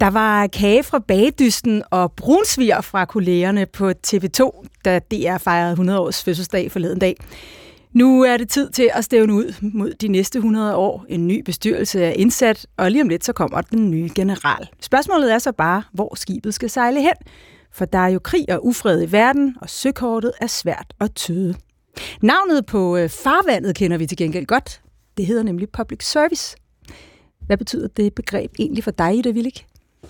Der var kage fra bagedysten og brunsviger fra kollegerne på TV2, da DR fejrede 100 års fødselsdag forleden dag. Nu er det tid til at stævne ud mod de næste 100 år. En ny bestyrelse er indsat, og lige om lidt så kommer den nye general. Spørgsmålet er så bare, hvor skibet skal sejle hen. For der er jo krig og ufred i verden, og søkortet er svært at tyde. Navnet på farvandet kender vi til gengæld godt. Det hedder nemlig public service. Hvad betyder det begreb egentlig for dig, Ida Willig?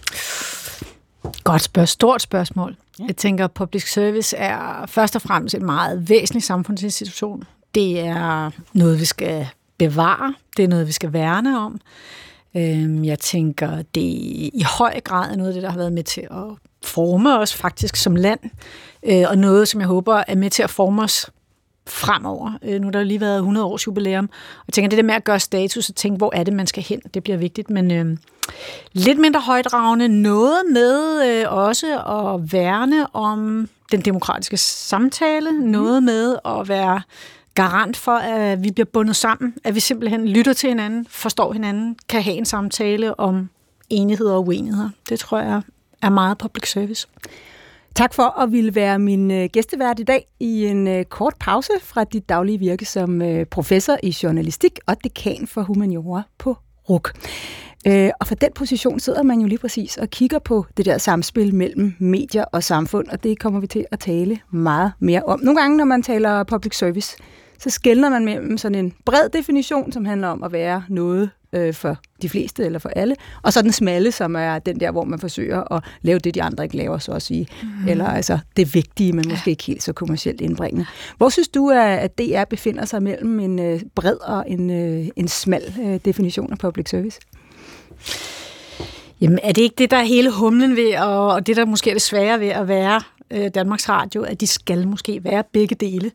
Stort spørgsmål. Ja. Jeg tænker, at public service er først og fremmest en meget væsentlig samfundsinstitution. Det er noget, vi skal bevare. Det er noget, vi skal værne om. Jeg tænker, det i høj grad er noget af det, der har været med til at forme os faktisk som land. Og noget, som jeg håber er med til at forme os fremover. Nu har der lige været 100 års jubilæum. Og jeg tænker, det der med at gøre status og tænke, hvor er det, man skal hen, det bliver vigtigt. Men lidt mindre højdragende. Noget med også at værne om den demokratiske samtale. Noget med at være garant for, at vi bliver bundet sammen. At vi simpelthen lytter til hinanden, forstår hinanden, kan have en samtale om enigheder og uenigheder. Det tror jeg er meget public service. Tak for at ville være min gæstevært i dag i en kort pause fra dit daglige virke som professor i journalistik og dekan for humaniora på RUC. Og fra den position sidder man jo lige præcis og kigger på det der samspil mellem medier og samfund, og det kommer vi til at tale meget mere om. Nogle gange, når man taler public service, så skelner man mellem sådan en bred definition, som handler om at være noget for de fleste eller for alle, og så den smalle, som er den der, hvor man forsøger at lave det, de andre ikke laver, så at sige. Eller altså det vigtige, men måske ikke helt så kommercielt indbringende. Hvor synes du, at DR befinder sig mellem en bred og en smal definition af public service? Jamen, er det ikke det, der er hele humlen ved, og det, der måske er det svære ved at være Danmarks Radio, at de skal måske være begge dele?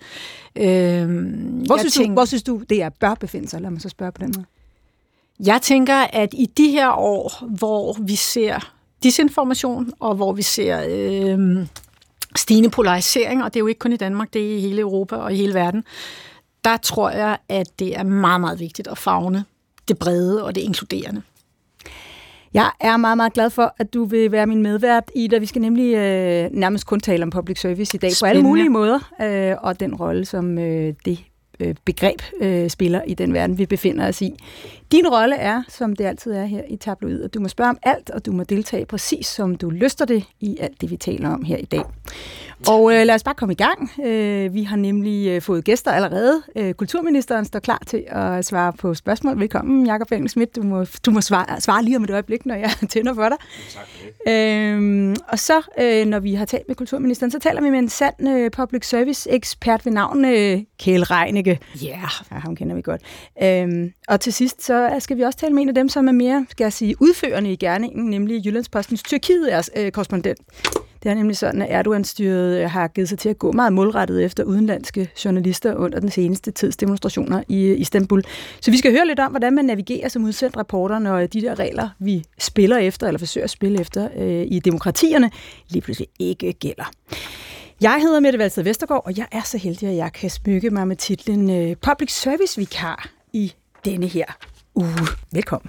Hvor synes du, DR bør befinde sig? Lad mig så spørge på den måde. Jeg tænker, at i de her år, hvor vi ser disinformation, og hvor vi ser stigende polarisering, og det er jo ikke kun i Danmark, det er i hele Europa og i hele verden, der tror jeg, at det er meget, meget vigtigt at favne det brede og det inkluderende. Jeg er meget, meget glad for, at du vil være min medvært, Ida. Vi skal nemlig nærmest kun tale om public service i dag. Spændende. På alle mulige måder, og den rolle, som det begreb spiller i den verden, vi befinder os i. Din rolle er, som det altid er her i Tabloid, at du må spørge om alt, og du må deltage præcis, som du lyster det i alt det, vi taler om her i dag. Og lad os bare komme i gang. Vi har nemlig fået gæster allerede. Kulturministeren står klar til at svare på spørgsmål. Velkommen, Jakob Engel-Schmidt. Du må svare lige om et øjeblik, når jeg tænder for dig. Tak for det. Og så, når vi har talt med kulturministeren, så taler vi med en sand public service ekspert ved navn Kjeld Reinicke. Ja, ham kender vi godt. Og til sidst, så skal vi også tale med en af dem, som er mere, skal jeg sige, udførende i gerningen, nemlig Jyllandspostens Tyrkiet-korrespondent. Det er nemlig sådan, at Erdogan-styret har givet sig til at gå meget målrettet efter udenlandske journalister under den seneste tids demonstrationer i Istanbul. Så vi skal høre lidt om, hvordan man navigerer som udsendt reporter, når de der regler, vi spiller efter, eller forsøger at spille efter i demokratierne, lige pludselig ikke gælder. Jeg hedder Mette Valsted Vestergaard, og jeg er så heldig, at jeg kan smykke mig med titlen Public Service Vikar i denne her uge. Velkommen.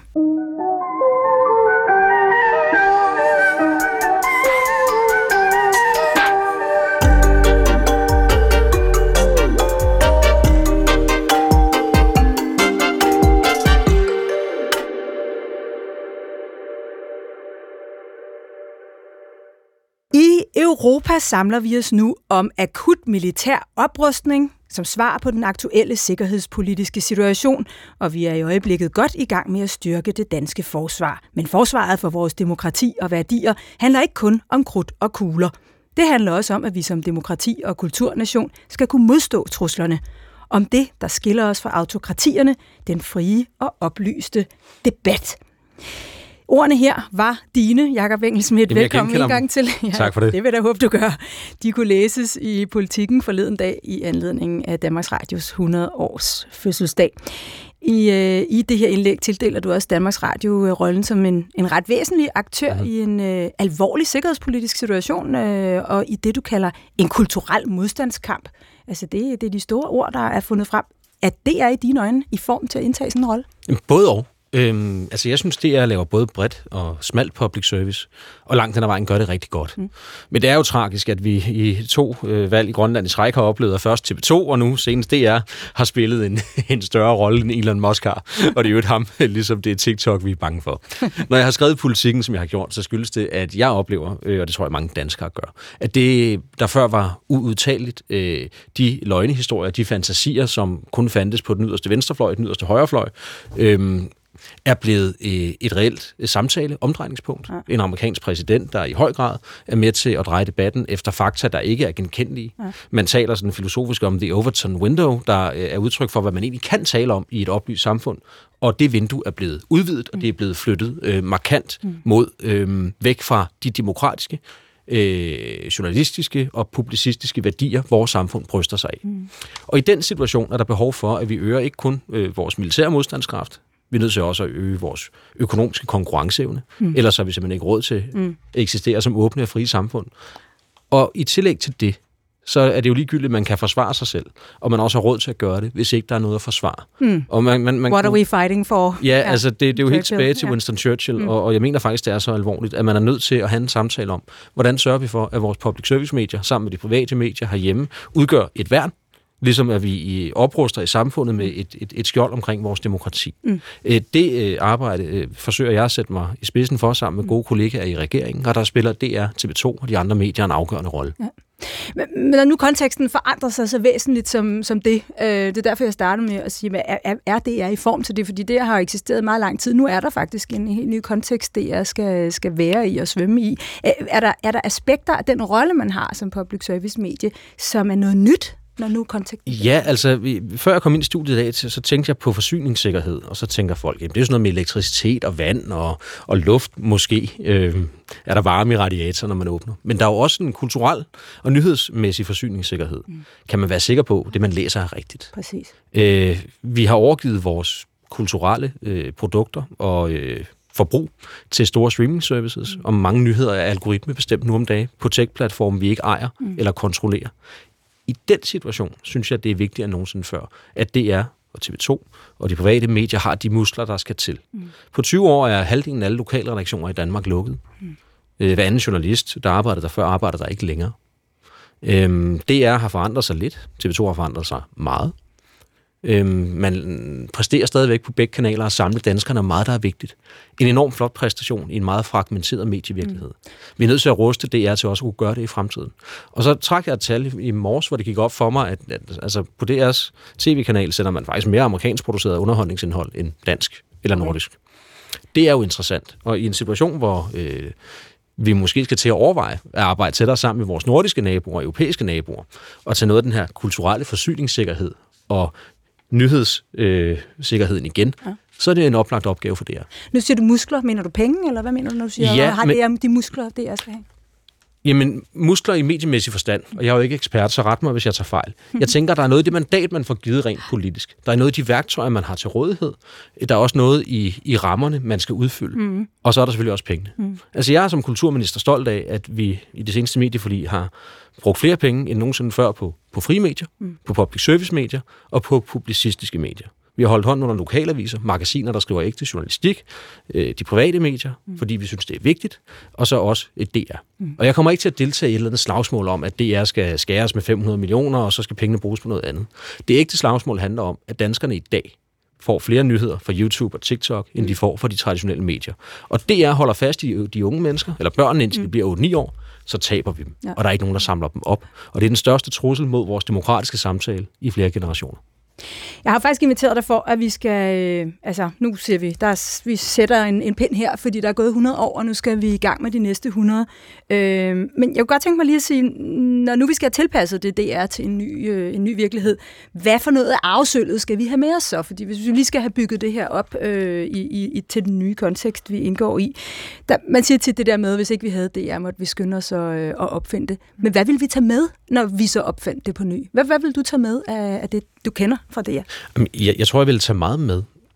I Europa samler vi os nu om akut militær oprustning som svar på den aktuelle sikkerhedspolitiske situation, og vi er i øjeblikket godt i gang med at styrke det danske forsvar. Men forsvaret for vores demokrati og værdier handler ikke kun om krudt og kugler. Det handler også om, at vi som demokrati og kulturnation skal kunne modstå truslerne. Om det, der skiller os fra autokratierne, den frie og oplyste debat. Ordene her var dine, Jakob Engel-Schmidt. Velkommen en gang til. Ja, tak for det. Det vil jeg håbe, du gør. De kunne læses i Politikken forleden dag i anledning af Danmarks Radios 100 års fødselsdag. I det her indlæg tildeler du også Danmarks Radio rollen som en ret væsentlig aktør i en alvorlig sikkerhedspolitisk situation, og i det, du kalder en kulturel modstandskamp. Altså det er de store ord, der er fundet frem. At det er i dine øjne i form til at indtage sådan en rolle? Både og. Altså jeg synes, DR laver både bredt og smalt public service, og langt den ad vejen gør det rigtig godt. Men det er jo tragisk, at vi i 2 valg i Grønland i træk har oplevet, at først TV2 og nu senest DR har spillet en større rolle, end Elon Musk har. Og det er jo et ham, ligesom det er TikTok, vi er bange for. Når jeg har skrevet Politikken, som jeg har gjort, så skyldes det, at jeg oplever, og det tror jeg mange danskere gør, at det, der før var uudtageligt, de løgnehistorier, de fantasier, som kun fandtes på den yderste venstrefløj, den yderste højrefløj, er blevet et reelt samtale-omdrejningspunkt. Ja. En amerikansk præsident, der i høj grad er med til at dreje debatten efter fakta, der ikke er genkendelige. Ja. Man taler sådan filosofisk om the Overton window, der er udtryk for, hvad man egentlig kan tale om i et oplyst samfund. Og det vindue er blevet udvidet, og det er blevet flyttet markant mod væk fra de demokratiske, journalistiske og publicistiske værdier, vores samfund bryster sig af. Og i den situation er der behov for, at vi øger ikke kun vores militære modstandskraft, vi er nødt til også at øge vores økonomiske konkurrenceevne, ellers har vi simpelthen ikke råd til at eksistere som åbne og frie samfund. Og i tillæg til det, så er det jo ligegyldigt, at man kan forsvare sig selv, og man også har råd til at gøre det, hvis ikke der er noget at forsvare. Og What are we fighting for? Ja, altså det er jo helt tilbage til Winston Churchill, og jeg mener faktisk, det er så alvorligt, at man er nødt til at have en samtale om, hvordan sørger vi for, at vores public service medier, sammen med de private medier herhjemme, udgør et værn, ligesom at vi opruster i samfundet med et skjold omkring vores demokrati. Det arbejde forsøger jeg at sætte mig i spidsen for sammen med gode kollegaer i regeringen, og der spiller DR, TV2 og de andre medier en afgørende rolle. Ja. Men når nu konteksten forandrer sig så væsentligt som det, det er derfor, jeg starter med at sige, er DR i form til det? Fordi det har eksisteret meget lang tid. Nu er der faktisk en helt ny kontekst, DR skal være i og svømme i. Er der aspekter af den rolle, man har som public service medie, som er noget nyt? Når nu konteksten... Ja, altså, før jeg kom ind i studiet i dag, så tænkte jeg på forsyningssikkerhed, og så tænker folk, jamen, det er sådan noget med elektricitet og vand og luft, måske er der varme i radiatoren, når man åbner. Men der er jo også en kulturel og nyhedsmæssig forsyningssikkerhed. Kan man være sikker på, det man læser er rigtigt? Præcis. Vi har overgivet vores kulturelle produkter og forbrug til store streaming services, og mange nyheder er algoritmebestemt nu om dagen på tech-platformen, vi ikke ejer eller kontrollerer. I den situation synes jeg, det er vigtigere end nogensinde før, at DR og TV2 og de private medier har de muskler, der skal til. På 20 år er halvdelen af alle lokale redaktioner i Danmark lukket. Hver anden journalist, der arbejdede der før, arbejder der ikke længere. DR har forandret sig lidt. TV2 har forandret sig meget. Man præsterer stadigvæk på begge kanaler og samle danskerne meget, der er vigtigt. En enorm flot præstation i en meget fragmenteret medievirkelighed. Vi er nødt til at ruste DR til også at kunne gøre det i fremtiden. Og så trak jeg et tal i morges, hvor det gik op for mig, at altså på DR's tv-kanal sender man faktisk mere amerikansk produceret underholdningsindhold end dansk eller nordisk. Det er jo interessant. Og i en situation, hvor vi måske skal til at overveje at arbejde tættere sammen med vores nordiske naboer og europæiske naboer, og tage noget af den her kulturelle forsyningssikkerhed og nyhedssikkerheden igen, så er det en oplagt opgave for DR. Nu siger du muskler. Mener du penge, eller hvad mener du, når du siger, ja, har DR de muskler, DR skal have? Jamen, muskler i mediemæssig forstand, og jeg er jo ikke ekspert, så ret mig, hvis jeg tager fejl. Jeg tænker, der er noget af det mandat, man får givet rent politisk. Der er noget af de værktøjer, man har til rådighed. Der er også noget i rammerne, man skal udfylde. Og så er der selvfølgelig også pengene. Altså, jeg er som kulturminister stolt af, at vi i det seneste medieforlig har brugt flere penge end nogensinde før på frie medier, på public service medier og på publicistiske medier. Vi har holdt hånden under lokalaviser, magasiner, der skriver ægte journalistik, de private medier, fordi vi synes, det er vigtigt, og så også DR. Og jeg kommer ikke til at deltage i et eller andet slagsmål om, at DR skal skæres med 500 millioner, og så skal pengene bruges på noget andet. Det ægte slagsmål handler om, at danskerne i dag får flere nyheder fra YouTube og TikTok, end de får fra de traditionelle medier. Og DR holder fast i de unge mennesker, eller børnene, indtil de bliver 8-9 år, så taber vi dem. Ja. Og der er ikke nogen, der samler dem op. Og det er den største trussel mod vores demokratiske samtale i flere generationer. Jeg har faktisk inviteret dig for, at vi skal, nu siger vi, vi sætter en pind her, fordi der er gået 100 år, og nu skal vi i gang med de næste 100. Men jeg kunne godt tænke mig lige at sige, når nu vi skal have tilpasset det DR til en ny virkelighed, hvad for noget af arvesølvet skal vi have med os så? Fordi hvis vi lige skal have bygget det her op til den nye kontekst, vi indgår i. Man siger til det der med, hvis ikke vi havde DR, måtte vi skynde os at opfinde det. Men hvad vil vi tage med, når vi så opfandt det på ny? Hvad vil du tage med af det, du kender fra DR? Jeg tror, jeg vil tage meget med.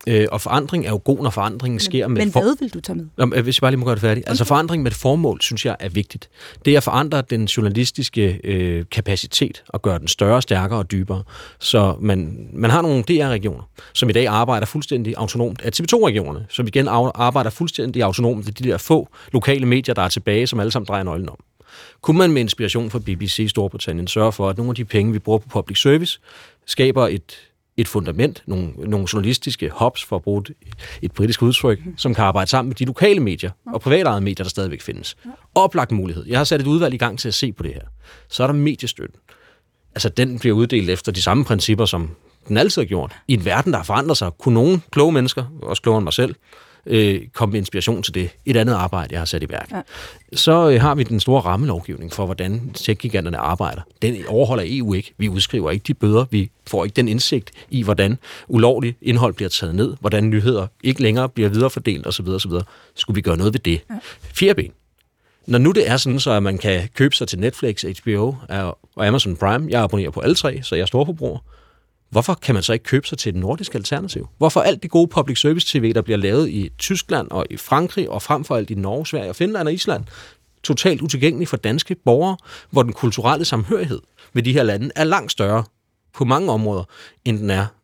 Og forandring er jo god, når forandringen sker med... Men hvad vil du tage med? Hvis jeg bare lige må gøre det færdigt. Altså forandring med et formål, synes jeg er vigtigt. Det er at forandre den journalistiske kapacitet og gøre den større, stærkere og dybere. Så man har nogle DR-regioner, som i dag arbejder fuldstændig autonomt af TV2-regionerne, som igen arbejder fuldstændig autonomt ved de der få lokale medier, der er tilbage, som alle sammen drejer nøglen om. Kunne man med inspiration fra BBC i Storbritannien sørge for, at nogle af de penge, vi bruger på public service, skaber et fundament, nogle journalistiske hubs, for at bruge et britisk udtryk, som kan arbejde sammen med de lokale medier og privatejede medier, der stadigvæk findes. Oplagt mulighed. Jeg har sat et udvalg i gang til at se på det her. Så er der mediestøtten. Altså, den bliver uddelt efter de samme principper, som den altid har gjort. I en verden, der har forandret sig, kunne nogle kloge mennesker, også klogere end mig selv, komme med inspiration til det. Et andet arbejde, jeg har sat i værk. Ja. Så har vi den store rammelovgivning for, hvordan tech-giganterne arbejder. Den overholder EU ikke. Vi udskriver ikke de bøder. Vi får ikke den indsigt i, hvordan ulovligt indhold bliver taget ned, hvordan nyheder ikke længere bliver viderefordelt osv. osv. Skulle vi gøre noget ved det? Ja. 4 ben. Når nu det er sådan, så at man kan købe sig til Netflix, HBO og Amazon Prime, jeg abonnerer på alle 3, så jeg er storforbruger. Hvorfor kan man så ikke købe sig til et nordisk alternativ? Hvorfor alt det gode public service tv, der bliver lavet i Tyskland og i Frankrig, og frem for alt i Norge, Sverige og Finland og Island, totalt utilgængelig for danske borgere, hvor den kulturelle samhørighed ved de her lande er langt større på mange områder, end den er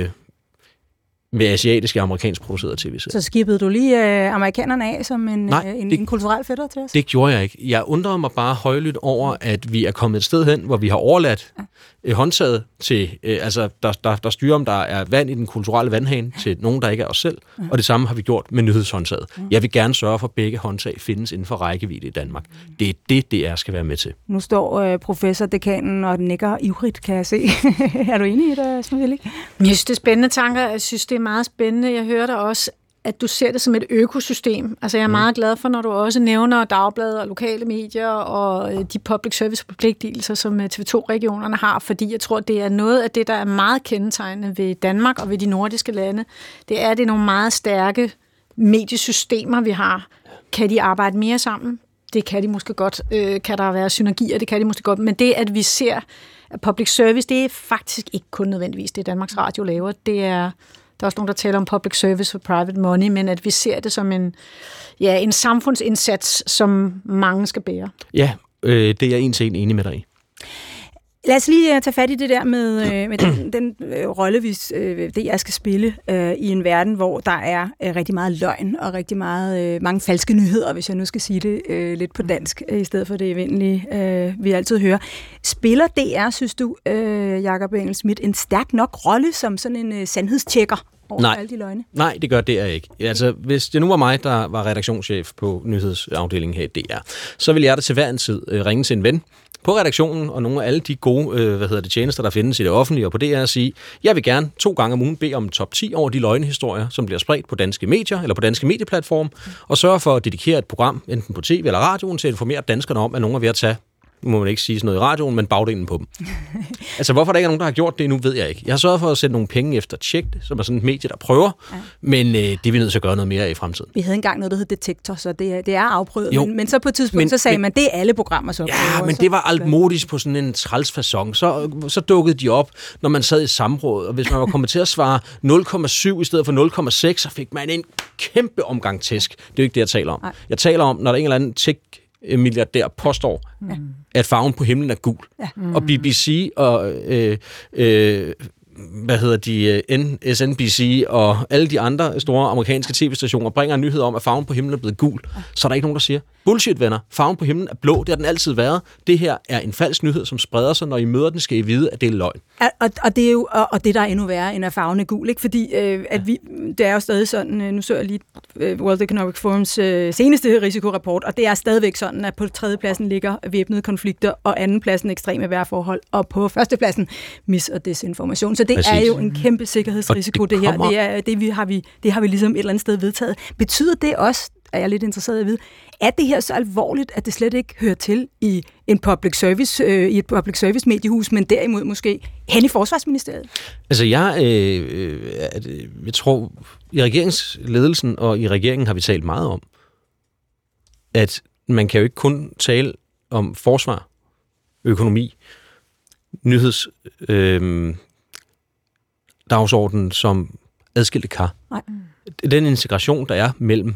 med asiatiske og amerikansk producerede tv-serier. Så skibede du lige amerikanerne af som en kulturel fætter til os? Det gjorde jeg ikke. Jeg undrede mig bare højlydt over, at vi er kommet et sted hen, hvor vi har overladt håndtaget til, der styrer, om der er vand i den kulturelle vandhane, til nogen, der ikke er os selv. Og det samme har vi gjort med nyhedshåndtaget. Jeg vil gerne sørge for, at begge håndtag findes inden for rækkevidde i Danmark. Det er det, DR skal være med til. Nu står professor, dekanen og nikker ivrigt, kan jeg se. Er du enig i det, Smidt? Jeg synes, det er spændende tanker. Jeg synes, det er meget spændende. Jeg hørte også, at du ser det som et økosystem. Altså jeg er meget glad for, når du også nævner dagblade og lokale medier og de public service forpligtelser, som TV2-regionerne har, fordi jeg tror, det er noget af det, der er meget kendetegnende ved Danmark og ved de nordiske lande. Det er nogle meget stærke mediesystemer, vi har. Kan de arbejde mere sammen? Det kan de måske godt. Kan der være synergier? Det kan de måske godt. Men det, at vi ser at public service, det er faktisk ikke kun nødvendigvis det, Danmarks Radio laver. Der er også nogen, der taler om public service for private money, men at vi ser det som en samfundsindsats, som mange skal bære. Ja, det er jeg en til en enig med dig i. Lad os lige tage fat i det der med den rolle, det jeg skal spille i en verden, hvor der er rigtig meget løgn og rigtig mange falske nyheder, hvis jeg nu skal sige det lidt på dansk, i stedet for det evindelige, vi altid hører. Spiller DR, synes du, Jakob Engel-Schmidt, en stærk nok rolle som sådan en sandhedstjekker over alle de løgne? Nej, det gør DR ikke. Altså, hvis det nu var mig, der var redaktionschef på nyhedsafdelingen her i DR, så ville jeg da til hver en tid ringe til en ven på redaktionen og nogle af alle de gode tjenester, der findes i det offentlige og på DR, at sige, jeg vil gerne 2 gange om ugen bede om top 10 over de løgnehistorier, som bliver spredt på danske medier eller på danske medieplatforme, og sørge for at dedikere et program, enten på tv eller radioen, til at informere danskerne om, at nogen er ved at tage, nu må man ikke sige sådan noget i radioen, men bagdelen på dem. Altså, hvorfor der ikke er nogen, der har gjort det endnu, ved jeg ikke. Jeg har sørget for at sætte nogle penge efter Tjek, som er sådan et medie, der prøver, men det er vi nødt til at gøre noget mere i fremtiden. Vi havde engang noget, der hed Detektor, så det er afprøvet, men så på et tidspunkt, så sagde man, det er alle programmer så. Ja, men det var altmodisk på sådan en trælsfacon. Så dukkede de op, når man sad i samråd, og hvis man var kommet til at svare 0,7 i stedet for 0,6, så fik man en kæmpe omgang tæsk. Det er jo ikke det, jeg taler om. Nej. Jeg taler om, når der er en eller anden tech-milliardær påstår, at farven på himlen er gul. Ja. Og BBC og SNBC og alle de andre store amerikanske tv-stationer bringer en nyhed om, at farven på himlen er blevet gul. Så er der ikke nogen, der siger, bullshit, venner, farven på himlen er blå, det har den altid været. Det her er en falsk nyhed, som spreder sig, når I møder den, skal I vide, at det er løgn. Og det er jo det, der er endnu værre, end at farven er gul, ikke? Fordi det er jo stadig sådan, nu så jeg lige World Economic Forums seneste risikorapport, og det er stadigvæk sådan, at på 3. pladsen ligger væbnede konflikter, og 2. pladsen ekstreme vejrforhold, og på 1. pladsen mis- og desinformation. Så det er jo en kæmpe sikkerhedsrisiko, det her. Det har vi ligesom et eller andet sted vedtaget. Betyder det også, er jeg lidt interesseret i at vide, er det her så alvorligt, at det slet ikke hører til i en public service, i et public service mediehus, men derimod måske hen i Forsvarsministeriet? Altså jeg tror, i regeringsledelsen og i regeringen har vi talt meget om, at man kan jo ikke kun tale om forsvar, økonomi, dagsordenen som adskilte kar. Nej. Den integration, der er mellem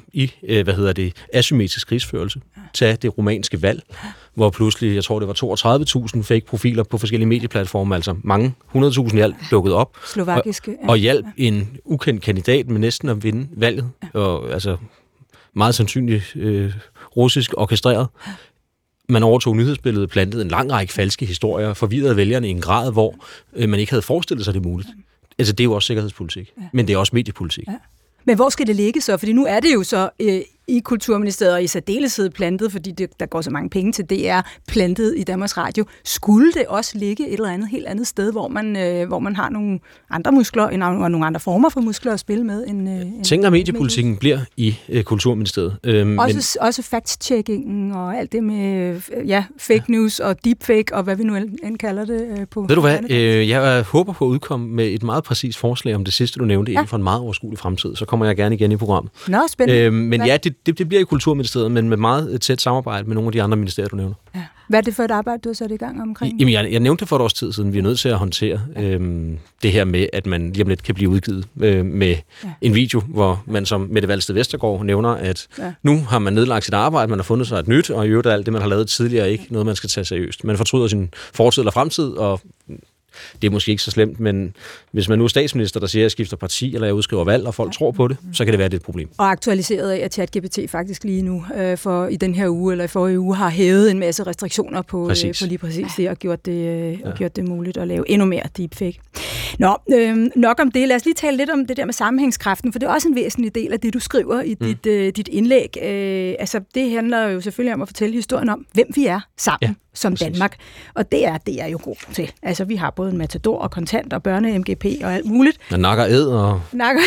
asymmetrisk krigsførelse, tag det rumænske valg, hvor pludselig, jeg tror det var 32.000 fake profiler på forskellige medieplatforme, altså mange 100.000 i alt dukket op, og hjalp en ukendt kandidat med næsten at vinde valget, og altså meget sandsynligt russisk orkestreret. Man overtog nyhedsbilledet, plantede en lang række falske historier, forvirrede vælgerne i en grad, hvor man ikke havde forestillet sig det muligt. Altså, det er jo også sikkerhedspolitik, men det er også mediepolitik. Ja. Men hvor skal det ligge så? Fordi nu er det jo så i Kulturministeriet og i særdeleshed plantet, fordi der går så mange penge til DR, plantet i Danmarks Radio. Skulle det også ligge et eller andet helt andet sted, hvor man har nogle andre muskler, og nogle andre former for muskler at spille med? Tænker mediepolitikken bliver i Kulturministeriet. Også fact-checkingen og alt det med fake news og deepfake og hvad vi nu end kalder det på. Ved du hvad? Jeg håber på at udkomme med et meget præcist forslag om det sidste, du nævnte, inden for en meget overskuelig fremtid. Så kommer jeg gerne igen i programmet. Nå, spændende. Men ja, det bliver i Kulturministeriet, men med meget tæt samarbejde med nogle af de andre ministerier, du nævner. Ja. Hvad er det for et arbejde, du har sat i gang omkring? Jamen, jeg nævnte det for et års tid siden. Vi er nødt til at håndtere det her med, at man lige om lidt kan blive udgivet med en video, hvor man som Mette Walsted Vestergaard nævner, at nu har man nedlagt sit arbejde, man har fundet sig et nyt, og i øvrigt alt det, man har lavet tidligere, ikke noget, man skal tage seriøst. Man fortryder sin fortid eller fremtid, og det er måske ikke så slemt, men hvis man nu er statsminister, der siger, at jeg skifter parti, eller jeg udskriver valg, og folk tror på det, så kan det være, det er et problem. Og aktualiseret af, at ChatGPT faktisk lige nu, for i den her uge, eller i forrige uge, har hævet en masse restriktioner på lige præcis det, og gjort det muligt at lave endnu mere deepfake. Nå, nok om det. Lad os lige tale lidt om det der med sammenhængskraften, for det er også en væsentlig del af det, du skriver i dit indlæg. Altså, det handler jo selvfølgelig om at fortælle historien om, hvem vi er sammen. Som Danmark. Og det er jo god til. Altså, vi har både en matador og kontant og børne-MGP og alt muligt. Og nakker ed og...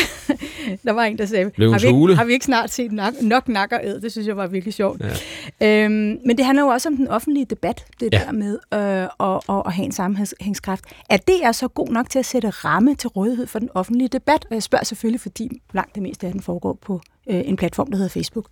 Der var en, der sagde, har vi ikke snart set nok nakker ed? Det synes jeg var virkelig sjovt. Ja. Men det handler jo også om den offentlige debat, det der med at have en sammenhængskraft. At det er så god nok til at sætte ramme til rådighed for den offentlige debat? Og jeg spørger selvfølgelig, fordi langt det meste af den foregår på en platform, der hedder Facebook.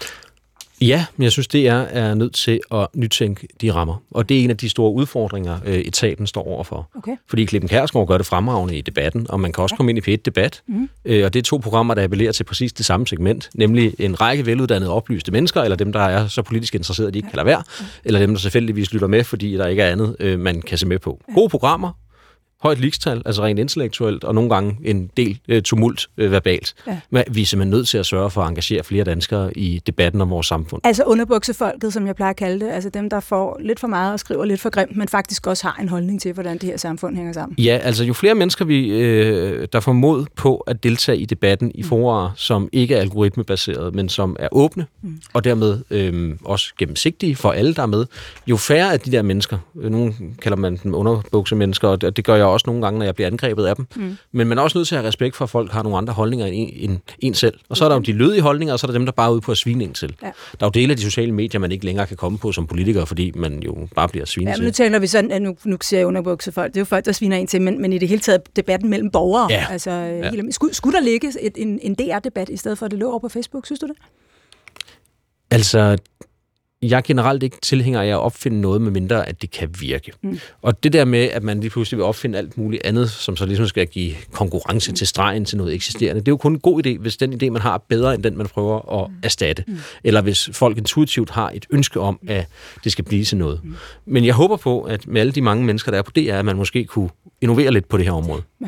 Ja, men jeg synes, det er nødt til at nytænke de rammer. Og det er en af de store udfordringer, etaten står overfor. Okay. Fordi Klippen Kjærsgaard gør det fremragende i debatten, og man kan også komme ind i P1-debat. Og det er 2 programmer, der appellerer til præcis det samme segment, nemlig en række veluddannede oplyste mennesker, eller dem, der er så politisk interesserede, at de ikke kan lade være, eller dem, der selvfølgelig lytter med, fordi der ikke er andet, man kan se med på. Gode programmer, højt ligestal, altså rent intellektuelt, og nogle gange en del tumult verbalt. Ja. Men vi er simpelthen nødt til at sørge for at engagere flere danskere i debatten om vores samfund. Altså underbuksefolket, som jeg plejer at kalde det, altså dem, der får lidt for meget og skriver lidt for grimt, men faktisk også har en holdning til, hvordan det her samfund hænger sammen. Ja, altså jo flere mennesker, der får mod på at deltage i debatten i forer, som ikke er algoritmebaseret, men som er åbne, og dermed også gennemsigtige for alle, der er med, jo færre af de der mennesker, nogle kalder man dem underbuksemennesker, og det gør jeg også nogle gange, når jeg bliver angrebet af dem. Men man er også nødt til at have respekt for, at folk har nogle andre holdninger end en selv. Og så er der jo de lødige holdninger, og så er der dem, der bare er ude på at svine en til. Ja. Der er jo dele af de sociale medier, man ikke længere kan komme på som politiker, fordi man jo bare bliver svinet til. Ja, nu taler vi sådan, at nu ser jeg underbuksefolk. Det er jo folk, der sviner en til, men i det hele taget debatten mellem borgere. Ja. Altså, skulle der ligge en DR-debat, i stedet for at det lå over på Facebook, synes du det? Altså... Jeg er generelt ikke tilhænger af at opfinde noget, med mindre at det kan virke. Og det der med, at man lige pludselig vil opfinde alt muligt andet, som så ligesom skal give konkurrence til stregen til noget eksisterende, det er jo kun en god idé, hvis den idé, man har, er bedre end den, man prøver at erstatte. Eller hvis folk intuitivt har et ønske om, at det skal blive til noget. Men jeg håber på, at med alle de mange mennesker, der er på DR, at man måske kunne innovere lidt på det her område. Ja.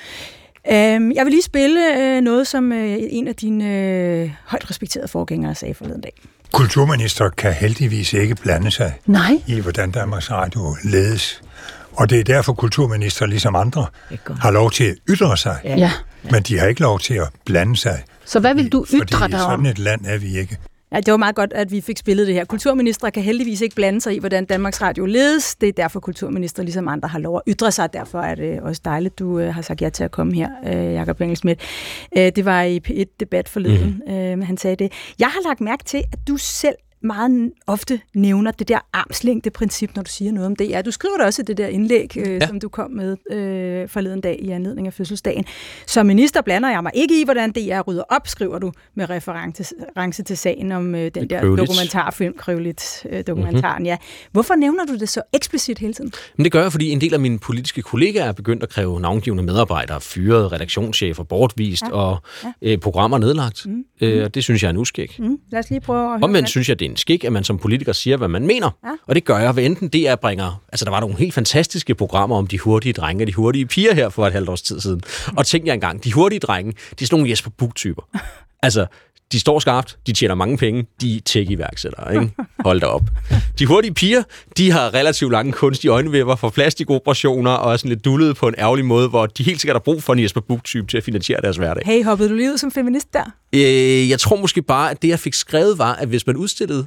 Jeg vil lige spille noget, som en af dine højt respekterede forgængere sagde forleden dag. Kulturminister kan heldigvis ikke blande sig i, hvordan Danmarks Radio ledes. Og det er derfor, kulturminister, ligesom andre, har lov til at ytre sig. Ja. Men de har ikke lov til at blande sig. Så hvad vil du ytre dig om? Fordi sådan et land er vi ikke. Ja, det var meget godt, at vi fik spillet det her. Kulturministre kan heldigvis ikke blande sig i, hvordan Danmarks Radio ledes. Det er derfor, kulturminister, ligesom andre, har lov at ytre sig. Derfor er det også dejligt, du har sagt ja til at komme her, Jakob Engel-Schmidt. Det var i P1-debat forleden, han sagde det. Jeg har lagt mærke til, at du selv meget ofte nævner det der armslængdeprincip, når du siger noget om det. Ja, du skriver det også i det der indlæg, som du kom med forleden dag i anledning af fødselsdagen. Som minister blander jeg mig ikke i, hvordan DR rydder op, skriver du med reference til sagen om den der dokumentarfilm, dokumentaren. Ja. Hvorfor nævner du det så eksplicit hele tiden? Men det gør jeg, fordi en del af mine politiske kollegaer er begyndt at kræve navngivende medarbejdere, fyret, redaktionschefer, bortvist og programmer nedlagt. Og det synes jeg er en uskik. Lad os lige prøve at omvendt synes jeg, det er en skik, at man som politiker siger, hvad man mener. Ja. Og det gør jeg, hvad enten DR bringer... Altså, der var nogle helt fantastiske programmer om de hurtige drenge og de hurtige piger her for et halvt års tid siden. Og tænkte jeg engang, de hurtige drenge, de er sådan nogle Jesper Buch-typer. Altså, de står skarpt, de tjener mange penge, de er tech-iværksættere, ikke? Hold da op. De hurtige piger, de har relativt lange kunstige øjenvipper for plastikoperationer og er sådan lidt dullede på en ærgerlig måde, hvor de helt sikkert har brug for en Jesper Buch-type til at finansiere deres hverdag. Hey, hoppede du lige ud som feminist der? Jeg tror måske bare, at det, jeg fik skrevet, var, at hvis man udstillede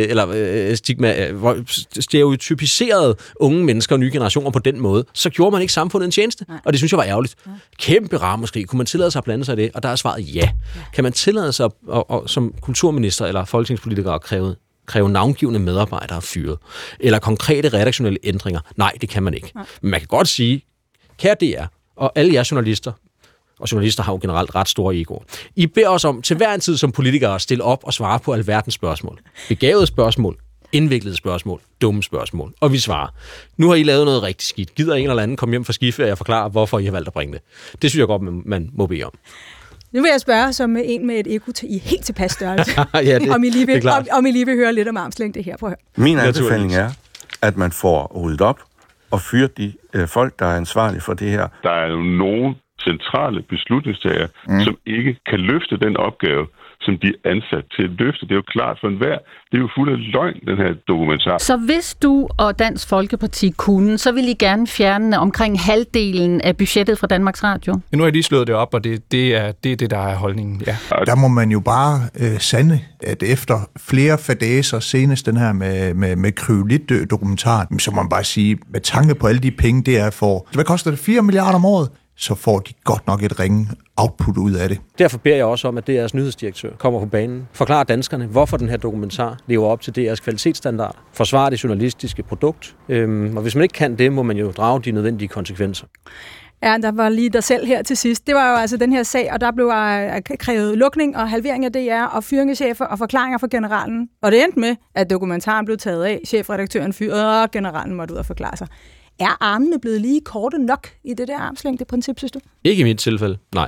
stereotypiserede unge mennesker og nye generationer på den måde, så gjorde man ikke samfundet en tjeneste. Nej. Og det synes jeg var ærgerligt. Ja. Kæmpe ramaskrig. Kunne man tillade sig at blande sig i det? Og der er svaret ja. Kan man tillade sig som kulturminister eller folketingspolitiker at kræve navngivende medarbejdere fyret? Eller konkrete redaktionelle ændringer? Nej, det kan man ikke. Nej. Men man kan godt sige, kære DR og alle jer journalister, og journalister har jo generelt ret store egoer. I beder os om til hver en tid som politikere at stille op og svare på alverdens spørgsmål. Begavede spørgsmål, indviklede spørgsmål, dumme spørgsmål. Og vi svarer. Nu har I lavet noget rigtig skidt. Gider en eller anden komme hjem fra skiferie og forklare, hvorfor I har valgt at bringe det? Det synes jeg godt, man må bede om. Nu vil jeg spørge som en med et eko i helt tilpas størrelse. Ja, om I lige vil høre lidt om armslængde her. Prøv at høre. Min anbefaling er, at man får ryddet op og fyret de folk, der er ansvarlige for det her. Der er jo nogen centrale beslutningstagere, som ikke kan løfte den opgave, som de er ansat til at løfte. Det er jo klart for enhver. Det er jo fuld af løgn, den her dokumentar. Så hvis du og Dansk Folkeparti kunne, så vil I gerne fjerne omkring halvdelen af budgettet fra Danmarks Radio? Nu har jeg lige slået det op, og det er det, der er holdningen. Ja. Der må man jo bare sande, at efter flere fadæser, senest den her med Kryptolit-dokumentaren, så må man bare sige, med tanke på alle de penge, det er for... Hvad koster det? 4 milliarder om året? Så får de godt nok et ringe output ud af det. Derfor beder jeg også om, at DR's nyhedsdirektør kommer på banen. Forklarer danskerne, hvorfor den her dokumentar lever op til DR's kvalitetsstandard. Forsvarer det journalistiske produkt. Og hvis man ikke kan det, må man jo drage de nødvendige konsekvenser. Ja, der var lige dig selv her til sidst. Det var jo altså den her sag, og der blev krævet lukning og halvering af DR og fyringechefer og forklaringer fra generalen. Og det endte med, at dokumentaren blev taget af, chefredaktøren fyret, og generalen måtte ud og forklare sig. Er armene blevet lige korte nok i det der armslængdeprincip, synes du? Ikke i mit tilfælde, nej.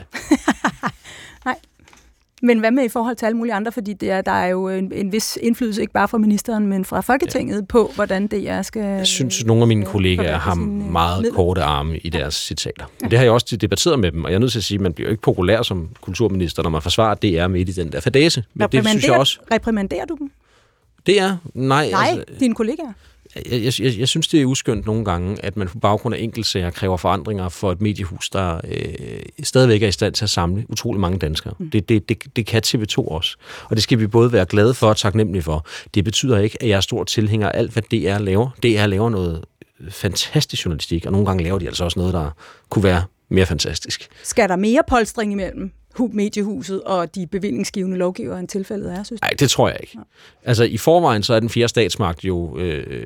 Nej. Men hvad med i forhold til alle mulige andre? Fordi der er jo en vis indflydelse, ikke bare fra ministeren, men fra Folketinget på, hvordan DR skal... Jeg synes, at nogle af mine kollegaer har meget korte arme i deres citater. Ja. Det har jeg også debatteret med dem, og jeg er nødt til at sige, at man bliver ikke populær som kulturminister, når man forsvarer DR midt i den der fadæse. Men det synes jeg også... Reprimanderer du dem? DR? Nej. Dine kollegaer? Jeg synes, det er uskyndt nogle gange, at man på baggrund af enkeltsager kræver forandringer for et mediehus, der stadigvæk er i stand til at samle utrolig mange danskere. Det kan TV2 også. Og det skal vi både være glade for og taknemmelige for. Det betyder ikke, at jeg er stor tilhænger af alt, hvad DR laver. DR laver noget fantastisk journalistik, og nogle gange laver de altså også noget, der kunne være mere fantastisk. Skal der mere polstring imellem mediehuset og de bevillingsgivende lovgivere, end tilfældet er, synes du? Nej, det tror jeg ikke. Ja. Altså, i forvejen så er den fjerde statsmagt jo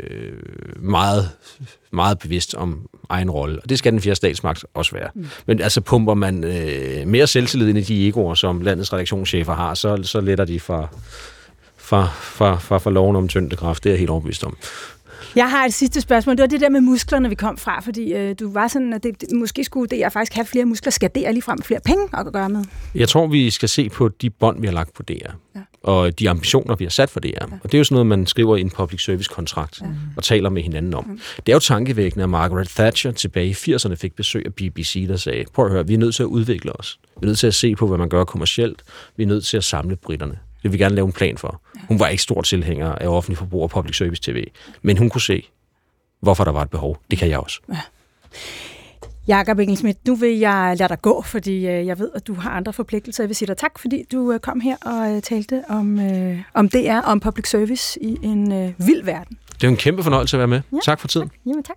meget, meget bevidst om egen rolle, og det skal den fjerde statsmagt også være. Men altså, pumper man mere selvtillid ind i de egoer, som landets redaktionschefer har, så letter de fra loven om tyngdekraft. Det er jeg helt overbevist om. Jeg har et sidste spørgsmål. Det var det der med musklerne, vi kom fra, fordi du var sådan, at måske skulle DR faktisk have flere muskler. Skal DR ligefrem flere penge at gøre med? Jeg tror, vi skal se på de bånd, vi har lagt på DR, og de ambitioner, vi har sat for DR. Ja. Og det er jo sådan noget, man skriver i en public service-kontrakt og taler med hinanden om. Det er jo tankevækkende, at Margaret Thatcher tilbage i 80'erne fik besøg af BBC, der sagde, prøv at høre, vi er nødt til at udvikle os. Vi er nødt til at se på, hvad man gør kommercielt. Vi er nødt til at samle britterne. Det vil vi gerne lave en plan for. Hun var ikke stor tilhænger af offentlig forbrug og public service TV, men hun kunne se, hvorfor der var et behov. Det kan jeg også. Ja. Jakob Engel-Schmidt, nu vil jeg lade dig gå, fordi jeg ved, at du har andre forpligtelser. Jeg vil sige dig tak, fordi du kom her og talte om DR, om public service i en vild verden. Det er en kæmpe fornøjelse at være med. Ja, tak for tiden. Tak. Jamen tak.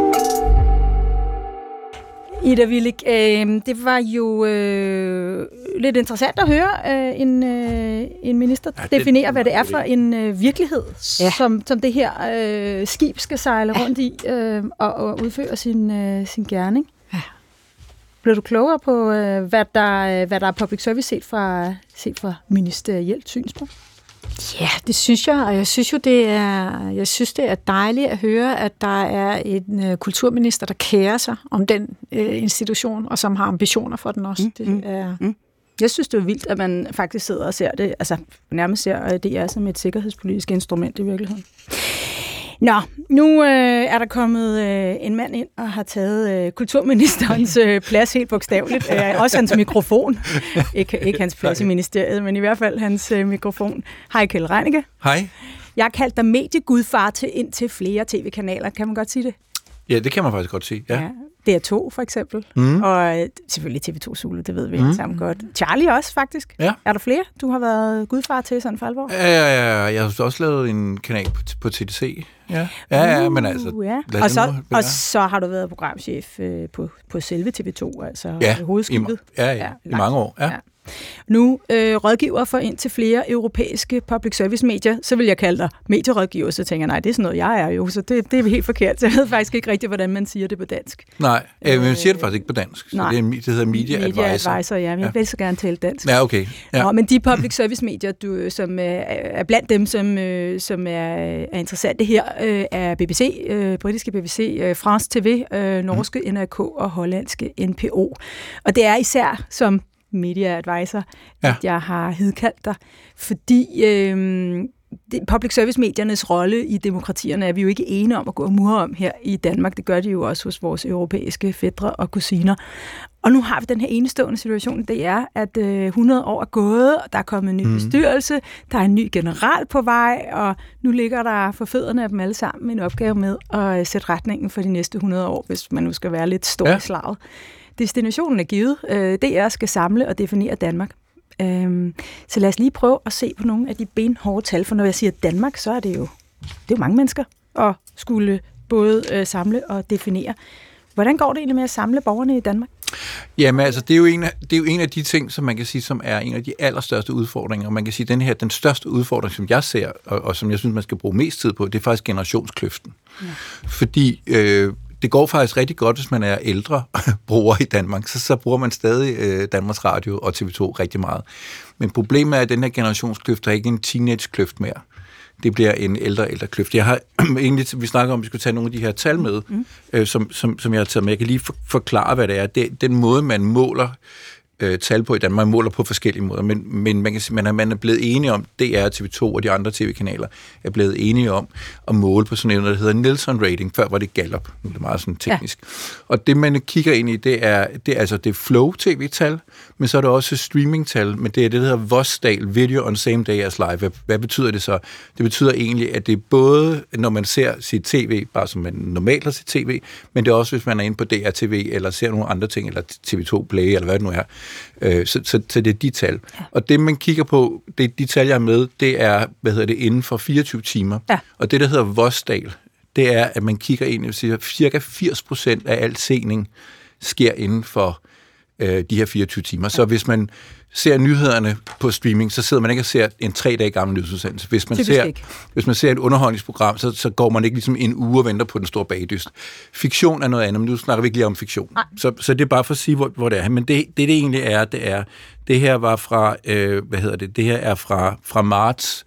Ida Willig, det var jo lidt interessant at høre en minister definere, hvad det er for en virkelighed, som det her skib skal sejle rundt i og udføre sin gerning. Ja. Bliver du klogere på, hvad der er public service set fra ministerielt synspunkt? Ja, det synes jeg, og jeg synes det er dejligt at høre, at der er en kulturminister, der kærer sig om den institution, og som har ambitioner for den også. Jeg synes, det er vildt, at man faktisk sidder og ser det, altså nærmest ser DR som et sikkerhedspolitisk instrument i virkeligheden. Nå, nu er der kommet en mand ind og har taget kulturministerens plads helt bogstaveligt. Også hans mikrofon. Ikke hans plads i ministeriet, men i hvert fald hans mikrofon. Hej, Kjeld Reinicke. Hej. Jeg har kaldt dig mediegudfar til indtil flere tv-kanaler. Kan man godt sige det? Ja, det kan man faktisk godt sige, ja. DR2 for eksempel, og selvfølgelig TV2 Zulu, det ved vi sammen godt. Charlie også, faktisk. Ja. Er der flere, du har været gudfar til sådan for alvor? Ja, jeg har også lavet en kanal på TDC. Ja, men altså... Ja. Og så har du været programchef på selve TV2, altså hovedskibet. I mange år, ja. Nu rådgiver for indtil flere europæiske public service medier, så vil jeg kalde dig medierådgiver, så tænker jeg, nej, det er sådan noget, jeg er jo, så det er helt forkert. Jeg ved faktisk ikke rigtigt, hvordan man siger det på dansk. Nej, men man siger det faktisk ikke på dansk. Så det hedder Media Advisor. Ja, men jeg vil så gerne tale dansk. Ja, okay. Ja. Nå, men de public service medier, som er blandt dem, som er interessante her, er BBC, britiske BBC, France TV, norske NRK og hollandske NPO. Og det er især som Media Advisor, at jeg har hidkaldt dig, fordi public service mediernes rolle i demokratierne er vi jo ikke enige om at gå og mure om her i Danmark. Det gør de jo også hos vores europæiske fætre og kusiner. Og nu har vi den her enestående situation, det er, at 100 år er gået, og der er kommet en ny bestyrelse, der er en ny general på vej, og nu ligger der for fødderne af dem alle sammen en opgave med at sætte retningen for de næste 100 år, hvis man nu skal være lidt stor i slaget. Destinationen er givet. DR skal samle og definere Danmark. Så lad os lige prøve at se på nogle af de benhårde tal, for når jeg siger Danmark, så er det jo mange mennesker at skulle både samle og definere. Hvordan går det egentlig med at samle borgerne i Danmark? Jamen altså, det er jo en af de ting, som man kan sige, som er en af de allerstørste udfordringer. Og man kan sige, den største udfordring, som jeg ser, og som jeg synes, man skal bruge mest tid på, det er faktisk generationskløften. Ja. Fordi det går faktisk rigtig godt, hvis man er ældre bruger i Danmark. Så bruger man stadig Danmarks Radio og TV2 rigtig meget. Men problemet er, at den her generationskløft er ikke en teenage-kløft mere. Det bliver en ældre kløft. Jeg har egentlig, vi snakker om, at vi skulle tage nogle af de her tal med, som jeg har taget med. Jeg kan lige forklare, hvad det er. Den måde, man måler tal på i Danmark, man måler på forskellige måder, men man kan sige, man er blevet enige om, DR, TV2 og de andre tv-kanaler er blevet enige om at måle på sådan noget, der hedder Nielsen rating. Før var det Gallup, nu er det meget sådan teknisk. Ja. Og det, man kigger ind i, det er Flow TV-tal, men så er det også streaming-tal, men det er det, der hedder VOSDAL, Video on Same Day as Live. Hvad betyder det så? Det betyder egentlig, at det er både, når man ser sit tv, bare som man normalt har sit tv, men det er også, hvis man er inde på DR-TV, eller ser nogle andre ting, eller TV2 Play, eller hvad det nu er. Så det er de tal. Ja. Og det, man kigger på, de tal, jeg er med, det er, inden for 24 timer. Ja. Og det, der hedder VOSDAL, det er, at man kigger ind og siger, cirka 80% af al sening sker inden for de her 24 timer. Så hvis man ser nyhederne på streaming, så sidder man ikke og ser en 3 dage gammel nyhedsudsendelse. Hvis man ser et underholdningsprogram, så går man ikke ligesom en uge og venter på den store bagdyst. Fiktion er noget andet, men nu snakker vi ikke lige om fiktion. Så det er bare for at sige, hvor det er. Men det egentlig er, det her var fra, det her er fra marts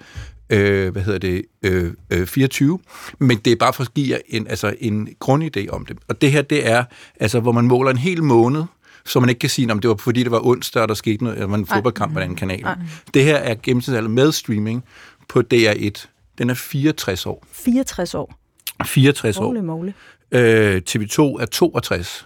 24, men det er bare for at give jer en grundidé om det. Og det her, det er, hvor man måler en hel måned, så man ikke kan sige, om det var fordi det var onsdag, og der skete noget, eller man en fodboldkamp på den kanal. Det her er gennemsnitsalder med streaming på DR1. Den er 64 år. 64 år? 64 år. TV2 er 62.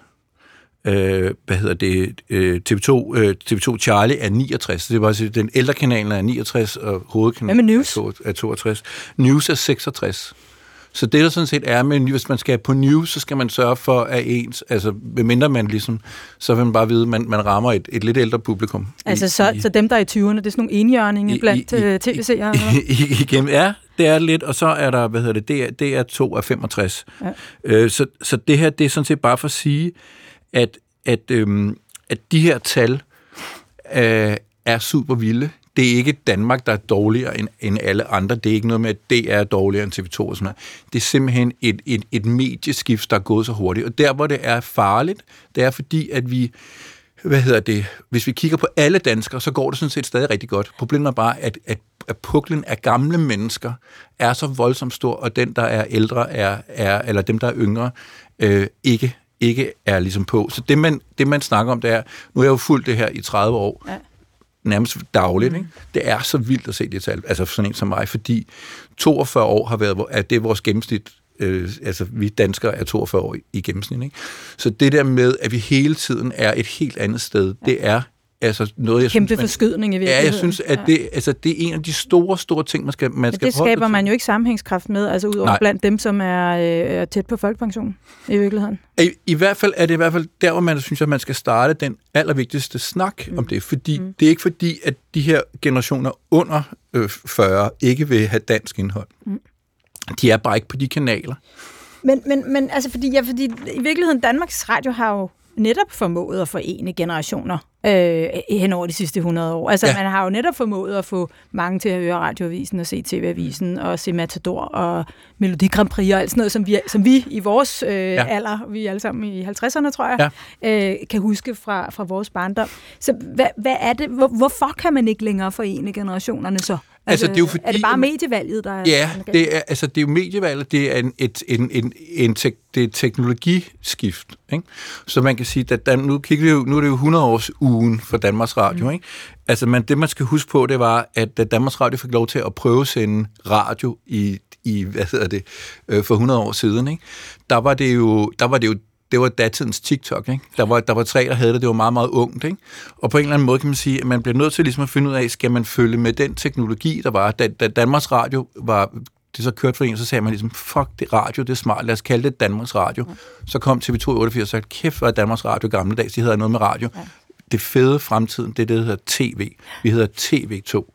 TV2 Charlie er 69. Det var altså, den ældre kanalen er 69, og hovedkanalen er 62. News er 66. Så det, der sådan set er med, hvis man skal på news, så skal man sørge for, at ens, medmindre man ligesom, så vil man bare vide, at man rammer et lidt ældre publikum. Så dem, der er i 20'erne, det er sådan nogle enhjørninger blandt tv-seere? Ja, det er lidt, og så er der, DR2 er 65. Ja. Så det her, det er sådan set bare for at sige, at de her tal er super vilde. Det er ikke Danmark, der er dårligere end alle andre. Det er ikke noget med, at det er dårligere end TV2 og sådan noget. Det er simpelthen et medieskift, der er gået så hurtigt. Og der, hvor det er farligt, det er fordi, at vi... Hvis vi kigger på alle danskere, så går det sådan set stadig rigtig godt. Problemet er bare, at puklen af gamle mennesker er så voldsomt stor, og den, der er ældre, eller dem, der er yngre, ikke er ligesom på. Så det, man snakker om, det er, nu har jeg jo fulgt det her i 30 år, nærmest dagligt, ikke? Det er så vildt at se det tal, altså sådan en som mig, fordi 42 år har været, at det er vores gennemsnit. Altså vi danskere er 42 år i gennemsnit, ikke? Så det der med, at vi hele tiden er et helt andet sted, det er altså noget, jeg kæmpe synes... Kæmpe forskydning i virkeligheden. Ja, jeg synes, at det er en af de store ting, man skal det skaber man jo ikke sammenhængskraft med, altså udover blandt dem, som er tæt på folkepension i virkeligheden. I hvert fald er det der, hvor man synes, at man skal starte den allervigtigste snak om det, fordi det er ikke fordi, at de her generationer under 40 ikke vil have dansk indhold. De er bare ikke på de kanaler. Men altså, fordi i virkeligheden, Danmarks Radio har jo netop formået at forene generationer hen over de sidste 100 år. Altså, man har jo netop formået at få mange til at høre Radioavisen og se TV-avisen og se Matador og Melodi Grand Prix og alt sådan noget, som vi i vores alder, vi er alle sammen i 50'erne, tror jeg, kan huske fra vores barndom. Så hvad er det? Hvorfor kan man ikke længere forene generationerne så? Altså, det er, jo fordi, er det bare medievalget, der er... Ja, det er jo medievalget, det er et teknologiskift, ikke? Så man kan sige, at nu er det jo 100 års ugen for Danmarks Radio, ikke? Altså, det man skal huske på, det var, at Danmarks Radio fik lov til at prøvesende radio i for 100 år siden, ikke? Der var datidens TikTok, ikke? Der var 3, der havde det. Det var meget, meget ungt, ikke? Og på en eller anden måde kan man sige, at man bliver nødt til ligesom at finde ud af, skal man følge med den teknologi, der var. Da Danmarks Radio var... Det så kørte for en, så sagde man ligesom, fuck, det radio, det er smart, lad os kalde det Danmarks Radio. Så kom TV2 i 88 og sagde, kæft, hvor er Danmarks Radio gammeldags, de hedder noget med radio. Det fede fremtiden, det hedder TV. Vi hedder TV2.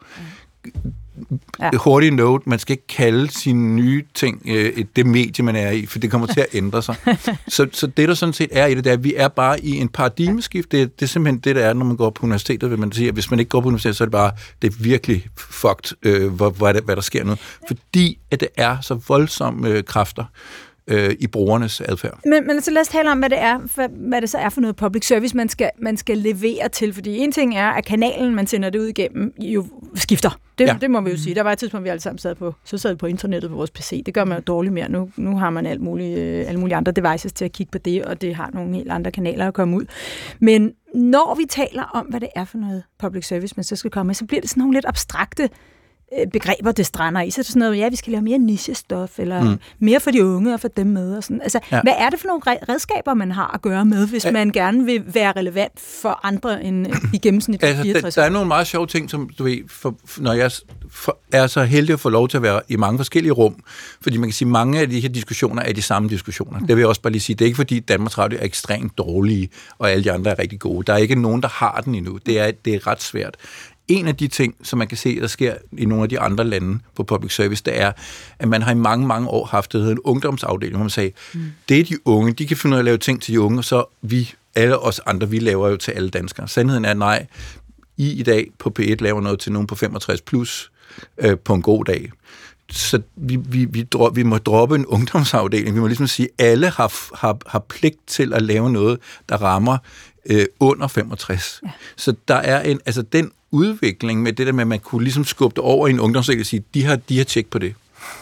Hurtigt note, man skal ikke kalde sine nye ting det medie, man er i, for det kommer til at ændre sig. Så det, der sådan set er i det, der, vi er bare i en paradigmeskift. Det er simpelthen det, der er, når man går på universitetet, vil man sige, at hvis man ikke går på universitetet, så er det bare, det er virkelig fucked, hvad der sker nu. Fordi at det er så voldsomme kræfter i brugernes adfærd. Men så lad os tale om, hvad det så er for noget public service, man skal levere til. Fordi en ting er, at kanalen, man sender det ud igennem, jo skifter. Det må vi jo sige. Der var et tidspunkt, vi alle sammen sad på internettet på vores PC. Det gør man jo dårligt mere. Nu har man alle mulige andre devices til at kigge på det, og det har nogle helt andre kanaler at komme ud. Men når vi taler om, hvad det er for noget public service, man så skal komme med, så bliver det sådan nogle lidt abstrakte begreber, det strander i. Så er det sådan noget, vi skal lave mere nichestof, eller mere for de unge og for dem med. Og sådan. Altså, hvad er det for nogle redskaber, man har at gøre med, hvis man gerne vil være relevant for andre end i gennemsnit 64? Der er nogle meget sjove ting, som du ved, når jeg er så heldig at få lov til at være i mange forskellige rum, fordi man kan sige, at mange af de her diskussioner er de samme diskussioner. Det vil jeg også bare lige sige. Det er ikke fordi Danmarks Radio er ekstremt dårlige, og alle de andre er rigtig gode. Der er ikke nogen, der har den endnu. Det er ret svært. En af de ting, som man kan se, der sker i nogle af de andre lande på public service, det er, at man har i mange, mange år haft det, en ungdomsafdeling, hvor man sagde, det er de unge, de kan finde ud af at lave ting til de unge, og så alle os andre, vi laver jo til alle danskere. Sandheden er, nej, I dag på P1 laver noget til nogen på 65 plus på en god dag. Så vi må droppe en ungdomsafdeling. Vi må ligesom sige, at alle har pligt til at lave noget, der rammer under 65. Ja. Så der er den udvikling med det der med, at man kunne ligesom skubbe det over i en ungdomsafdeling og sige, de har tjek på det.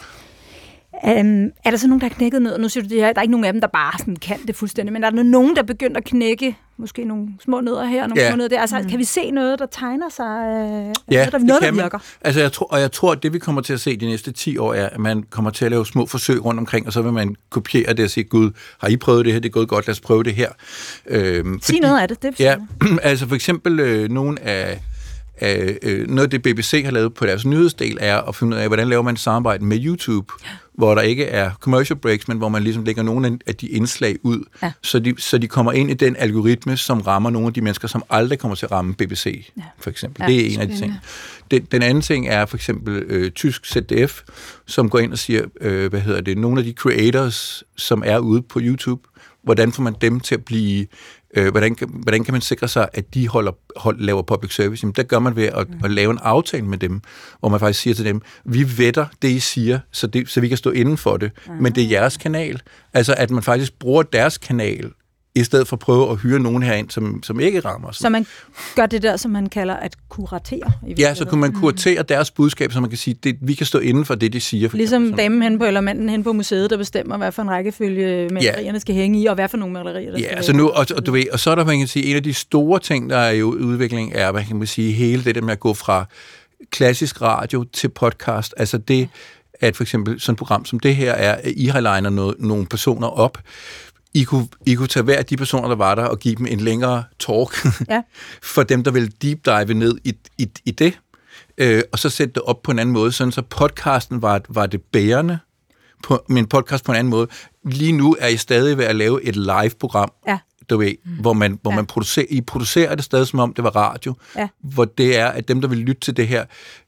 Er der så nogen, der har knækket noget? Nu siger du det her, der er ikke nogen af dem, der bare sådan kan det fuldstændig, men er der nogen, der begynder at knække måske nogle små nødder her, og nogle små nødder der? Altså, kan vi se noget, der tegner sig? Noget, der virker? Altså, jeg tror, at det, vi kommer til at se de næste 10 år, er, at man kommer til at lave små forsøg rundt omkring, og så vil man kopiere det og sige, gud, har I prøvet det her? Det er gået godt, lad os prøve det her. Sig noget af det. Altså for eksempel nogle af noget af det BBC har lavet på deres nyhedsdel er at finde ud af, hvordan laver man et samarbejde med YouTube, hvor der ikke er commercial breaks, men hvor man ligesom lægger nogle af de indslag ud, så de kommer ind i den algoritme, som rammer nogle af de mennesker, som aldrig kommer til at ramme BBC, for eksempel. Det er en af de ting. Den anden ting er for eksempel tysk ZDF, som går ind og siger, nogle af de creators, som er ude på YouTube, hvordan får man dem til at blive Hvordan kan man sikre sig, at de laver public service? Jamen, der gør man ved at lave en aftale med dem, hvor man faktisk siger til dem, vi vetter det, I siger, så vi kan stå inden for det, men det er jeres kanal. Altså, at man faktisk bruger deres kanal, i stedet for at prøve at hyre nogen herind, som ikke rammer. Så man gør det der, som man kalder at kuratere? Ja, så kunne man kuratere deres budskab, så man kan sige, vi kan stå inden for det, de siger. Ligesom damen hen på, eller manden hen på museet, der bestemmer, hvad for en rækkefølge malerierne skal hænge i, og hvad for nogle malerier, der skal altså nu, og så er der, man kan sige, en af de store ting, der er i udvikling, er, man kan sige, hele det der med at gå fra klassisk radio til podcast. Altså det, at for eksempel sådan et program som det her er, at I har legnet nogle personer op. I kunne tage hver af de personer, der var der, og give dem en længere talk for dem, der vil deep dive ned i det, og så sætte det op på en anden måde, sådan så podcasten var det bærende, men podcast på en anden måde. Lige nu er I stadig ved at lave et live-program, hvor man producerer det stadig, som om det var radio, hvor det er, at dem, der vil lytte til det her,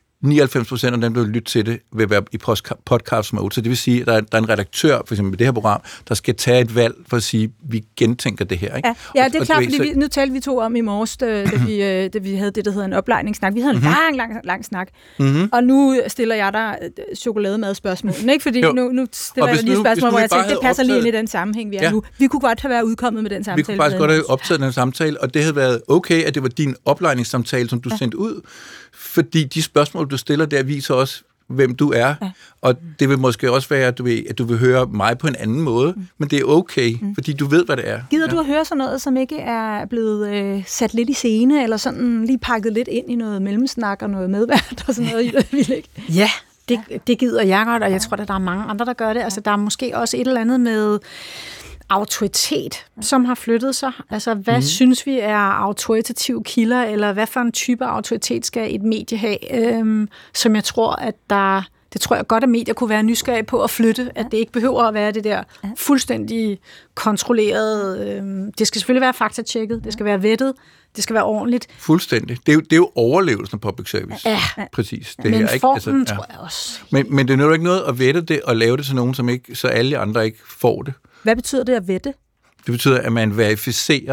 99% af dem, der vil lytte til det, vil være i podcast-mode. Så det vil sige, at der er en redaktør, for eksempel i det her program, der skal tage et valg for at sige, at vi gentænker det her. Ikke? Ja, det er klart, fordi nu talte vi to om i morges, da vi havde det, der hedder en oplejningssnak. Vi havde en lang snak. Og nu stiller jeg dig chokolademadspørgsmål. Ikke? Fordi nu stiller jeg lige et spørgsmål, hvor jeg tænkte, det passer lige ind i den sammenhæng, vi er nu. Vi kunne godt have været udkommet med den samtale. Vi kunne faktisk godt have optaget den samtale, og det havde været okay, at det var din oplejningssamtale, som du sendte ud. Fordi de spørgsmål, du stiller der, viser også, hvem du er. Og det vil måske også være, at du vil høre mig på en anden måde, men det er okay, fordi du ved, hvad det er. Gider du at høre sådan noget, som ikke er blevet sat lidt i scene, eller sådan lige pakket lidt ind i noget mellemsnak og noget medvært og sådan noget? Ja, det gider jeg godt, og jeg tror, at der er mange andre, der gør det. Altså, der er måske også et eller andet med autoritet, som har flyttet sig. Altså, hvad synes vi er autoritative kilder, eller hvad for en type autoritet skal et medie have, som jeg tror, at det tror jeg godt, at medier kunne være nysgerrige på at flytte, at det ikke behøver at være det der fuldstændig kontrolleret. Det skal selvfølgelig være faktatjekket, det skal være vettet, det skal være ordentligt. Fuldstændig. Det er jo overlevelsen af public service. Ja. Præcis. Det men er formen tror jeg også. Men det er jo ikke noget at vette det og lave det til nogen, som ikke, så alle andre ikke får det. Hvad betyder det at vette? Det betyder, at man verificerer.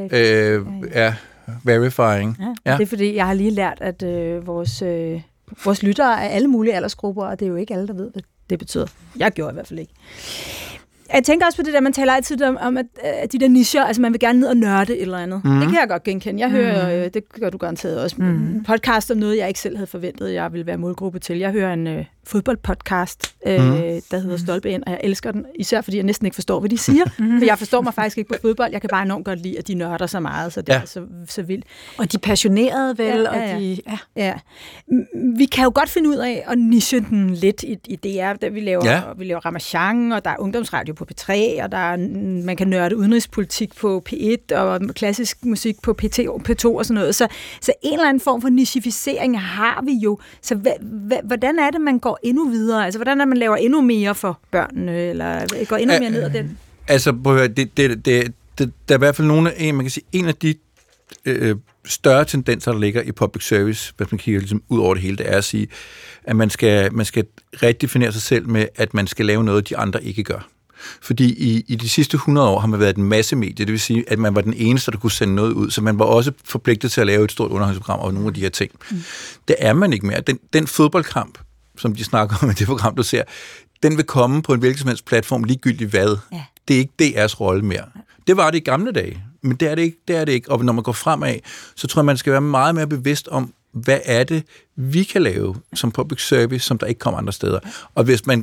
Verifying. Ja. Det er fordi, jeg har lige lært, at vores lyttere er alle mulige aldersgrupper, og det er jo ikke alle, der ved, hvad det betyder. Jeg gjorde i hvert fald ikke. Jeg tænker også på det der, man taler altid om at de der nicher, altså man vil gerne ned og nørde et eller andet. Det kan jeg godt genkende. Jeg hører, det gør du garanteret også, podcast om noget, jeg ikke selv havde forventet, jeg ville være målgruppe til. Jeg hører en fodboldpodcast, der hedder Stolpe Ind, og jeg elsker den, især fordi jeg næsten ikke forstår, hvad de siger. For jeg forstår mig faktisk ikke på fodbold. Jeg kan bare enormt godt lide, at de nørder så meget, så det er så vildt. Og de er passionerede vel, og de... Ja. Vi kan jo godt finde ud af at niche den lidt i DR, der vi laver Ramachan, og der er ungdomsradio på P3, og der er, man kan nørde udenrigspolitik på P1, og klassisk musik på P2 og sådan noget. Så en eller anden form for nichificering har vi jo. Så hvordan er det, man går endnu videre? Altså, hvordan er det, man laver endnu mere for børnene, eller går endnu mere ned ad den? Altså, der er i hvert fald man kan sige, en af de større tendenser, der ligger i public service, hvis man kigger ligesom ud over det hele, det er at sige, at man skal redefinere sig selv med, at man skal lave noget, de andre ikke gør. Fordi i de sidste 100 år har man været en masse medie, det vil sige, at man var den eneste, der kunne sende noget ud, så man var også forpligtet til at lave et stort underholdningsprogram over nogle af de her ting. Det er man ikke mere. Den fodboldkamp, som de snakker om i det program, du ser, den vil komme på en hvilken som helst platform, ligegyldigt hvad. Ja. Det er ikke DR's rolle mere. Det var det i gamle dage, men det er det ikke. Og når man går fremad, så tror jeg, man skal være meget mere bevidst om, hvad er det, vi kan lave som public service, som der ikke kommer andre steder. Og hvis man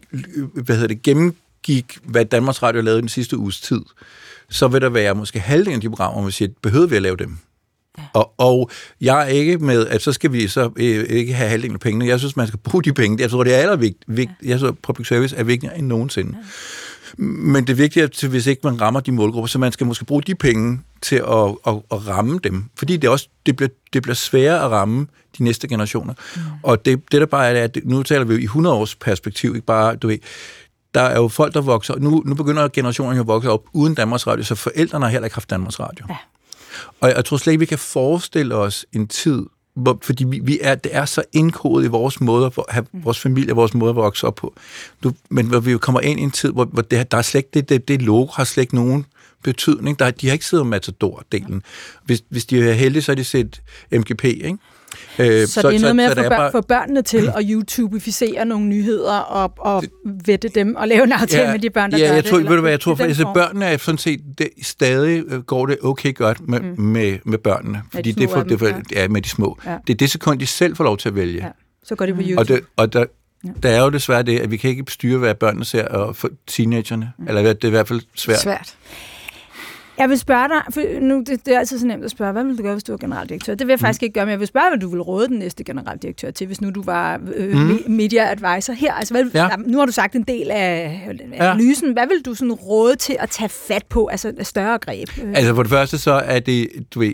gennemgik, hvad Danmarks Radio lavede den sidste uges tid, så vil der være måske halvdelen af de programmer, hvor man siger, behøver vi at lave dem? Ja. Og jeg er ikke med, at så skal vi så ikke have halvdelen af pengene. Jeg synes, man skal bruge de penge. Jeg tror, det er allervigtigt. Jeg tror, public service er vigtigere end nogensinde. Ja. Men det er vigtigt, hvis ikke man rammer de målgrupper, så man skal måske bruge de penge til at ramme dem. Fordi det bliver sværere at ramme de næste generationer. Og det der bare er, at nu taler vi jo i 100 års perspektiv, ikke bare, du ved, der er jo folk, der vokser, nu begynder generationerne at vokse op uden Danmarks Radio, så forældrene har heller ikke haft Danmarks Radio. Ja. Og jeg tror slet ikke, vi kan forestille os en tid, fordi det er så indkodet i vores måde at have vores familie, vores måde at vokse op på. Men hvor vi jo kommer ind i en tid, hvor der er slet ikke det logo har slet ikke nogen betydning. De har ikke siddet med Matador-delen. Hvis de er heldige, så har de set MGP, ikke? Så det er noget med at få børnene til at YouTubeificere nogle nyheder og vette dem og lave en aftale med de børn, der gør det? Jeg tror, børnene er sådan set, stadig går det okay godt med børnene, fordi det er med de små. Ja. Det er det sekund, de selv får lov til at vælge. Ja. Så går det på YouTube. Der er jo desværre det, at vi kan ikke styre, hvad børnene ser, og for teenagerne, eller det er i hvert fald svært. Jeg vil spørge dig, for nu det er altid så nemt at spørge, hvad vil du gøre, hvis du var generaldirektør? Det vil jeg faktisk ikke gøre, men jeg vil spørge, hvad du vil råde den næste generaldirektør til, hvis nu du var media advisor her. Altså, nu har du sagt en del af analysen. Hvad vil du sådan råde til at tage fat på, altså større greb? Altså for det første så er det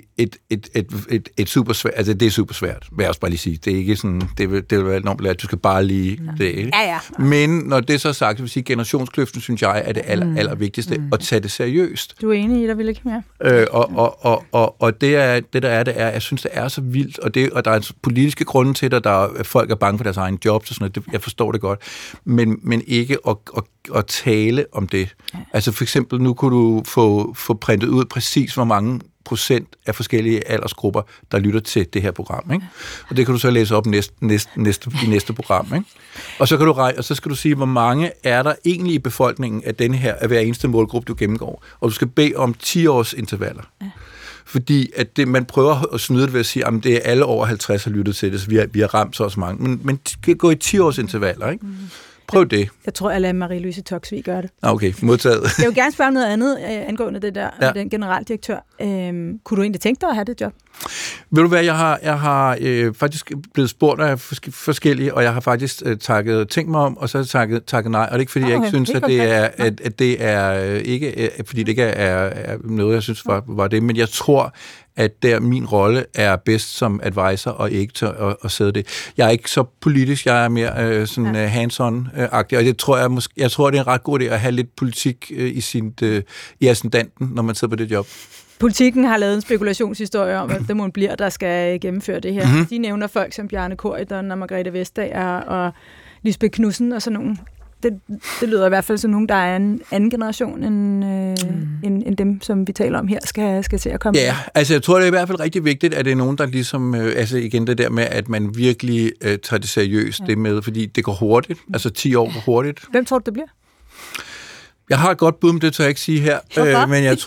et super svært, altså det er super svært, vil jeg også bare lige sige. Det er ikke sådan, det vil være enormt lært, du skal bare lige det, ikke? Ja. Men når det så er sagt, så vil sige, generationskløften, synes jeg, er det allervigtigste, at tage det seriøst. Du er enig i, der vil ikke mere. Og det jeg synes, det er så vildt, og der er politiske grunde til det, folk er bange for deres egen jobs og sådan noget, jeg forstår det godt, men ikke at tale om det. Ja. Altså for eksempel, nu kunne du få printet ud præcis, hvor mange procent af forskellige aldersgrupper, der lytter til det her program, ikke? Og det kan du så læse op i næste program, ikke? Og så kan du og så skal du sige, hvor mange er der egentlig i befolkningen af denne her, af hver eneste målgruppe, du gennemgår. Og du skal bede om 10-års intervaller. Ja. Fordi at man prøver at snyde det ved at sige, at det er alle over 50 har lyttet til det, så vi har ramt så også mange. Men gå i 10-års intervaller, ikke? Prøv det. Jeg tror, jeg lader Marie-Louise Toksvig gøre det. Okay, modtaget. Jeg vil gerne spørge om noget andet angående det der, den generaldirektør. Kunne du egentlig tænke dig at have det job? Ved du hvad, jeg har faktisk blevet spurgt af forskellige, og jeg har faktisk tænkt mig om, og så har jeg takket nej. Og det er ikke, fordi jeg ikke synes, at det er ikke, fordi det ikke er noget, jeg synes var det, men jeg tror, at min rolle er bedst som advisor, og ikke til at sidde det. Jeg er ikke så politisk, jeg er mere sådan hands-on-agtig, og jeg tror, det er en ret god idé at have lidt politik i ascendanten, når man sidder på det job. Politikken har lavet en spekulationshistorie om, at det må bliver, der skal gennemføre det her. Mm-hmm. De nævner folk som Bjarne Corydon og Margrethe Vestager og Lisbeth Knudsen og sådan nogle. Det lyder i hvert fald som nogen, der er en anden generation end dem, som vi taler om her, skal til at komme. Ja, altså jeg tror, det er i hvert fald rigtig vigtigt, at det er nogen, der ligesom, altså igen det der med, at man virkelig tager det seriøst, det med, fordi det går hurtigt, altså 10 år går hurtigt. Hvem tror du, det bliver? Jeg har et godt bud, men det tør jeg ikke sige her. Men jeg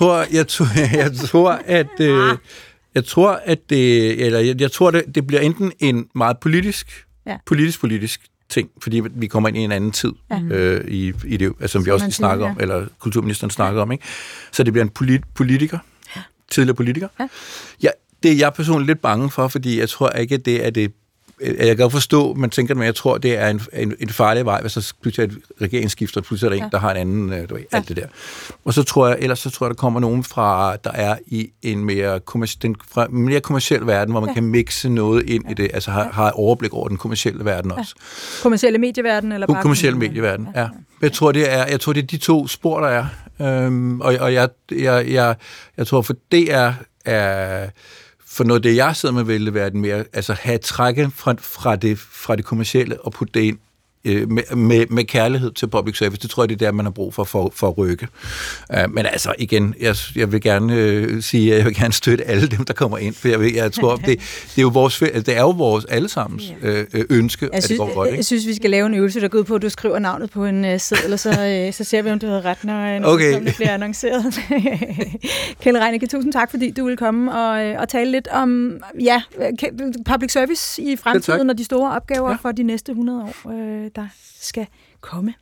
tror, det bliver enten en meget politisk ting, fordi vi kommer ind i en anden tid i det, altså, som vi også snakker om, eller kulturministeren snakker om, ikke? Så det bliver en politiker, tidligere politiker. Ja. Det er jeg personligt lidt bange for, fordi jeg tror ikke, at det er det. Jeg kan godt forstå, man tænker, men jeg tror, det er en farlig vej, hvis så pludselig et regeringsskifter, og pludselig er der en, der har en anden, alt det der. Og så tror jeg, der kommer nogen fra, der er i en mere kommerciel verden, hvor man kan mixe noget ind i det, altså har overblik over den kommercielle verden også. Kommercielle medieverden, eller bare? Kommercielle medieverden, ja. Jeg tror, det er de to spor, der er. Og jeg tror, for det er for noget det, jeg sidder med, vil være den mere, altså have trækket fra det kommercielle og putte det ind med kærlighed til public service. Det tror jeg, det er der, man har brug for at rykke. Men altså, igen, jeg vil gerne sige, at jeg vil gerne støtte alle dem, der kommer ind, for jeg tror, det er jo vores allesammens ønske, at det går godt. Ikke? Jeg synes, vi skal lave en øvelse, der går ud på, at du skriver navnet på en seddel, og så ser vi, om du havde ret, når det bliver annonceret. Kjeld Reinicke, tusind tak, fordi du ville komme og tale lidt om public service i fremtiden og de store opgaver for de næste 100 år, der skal komme.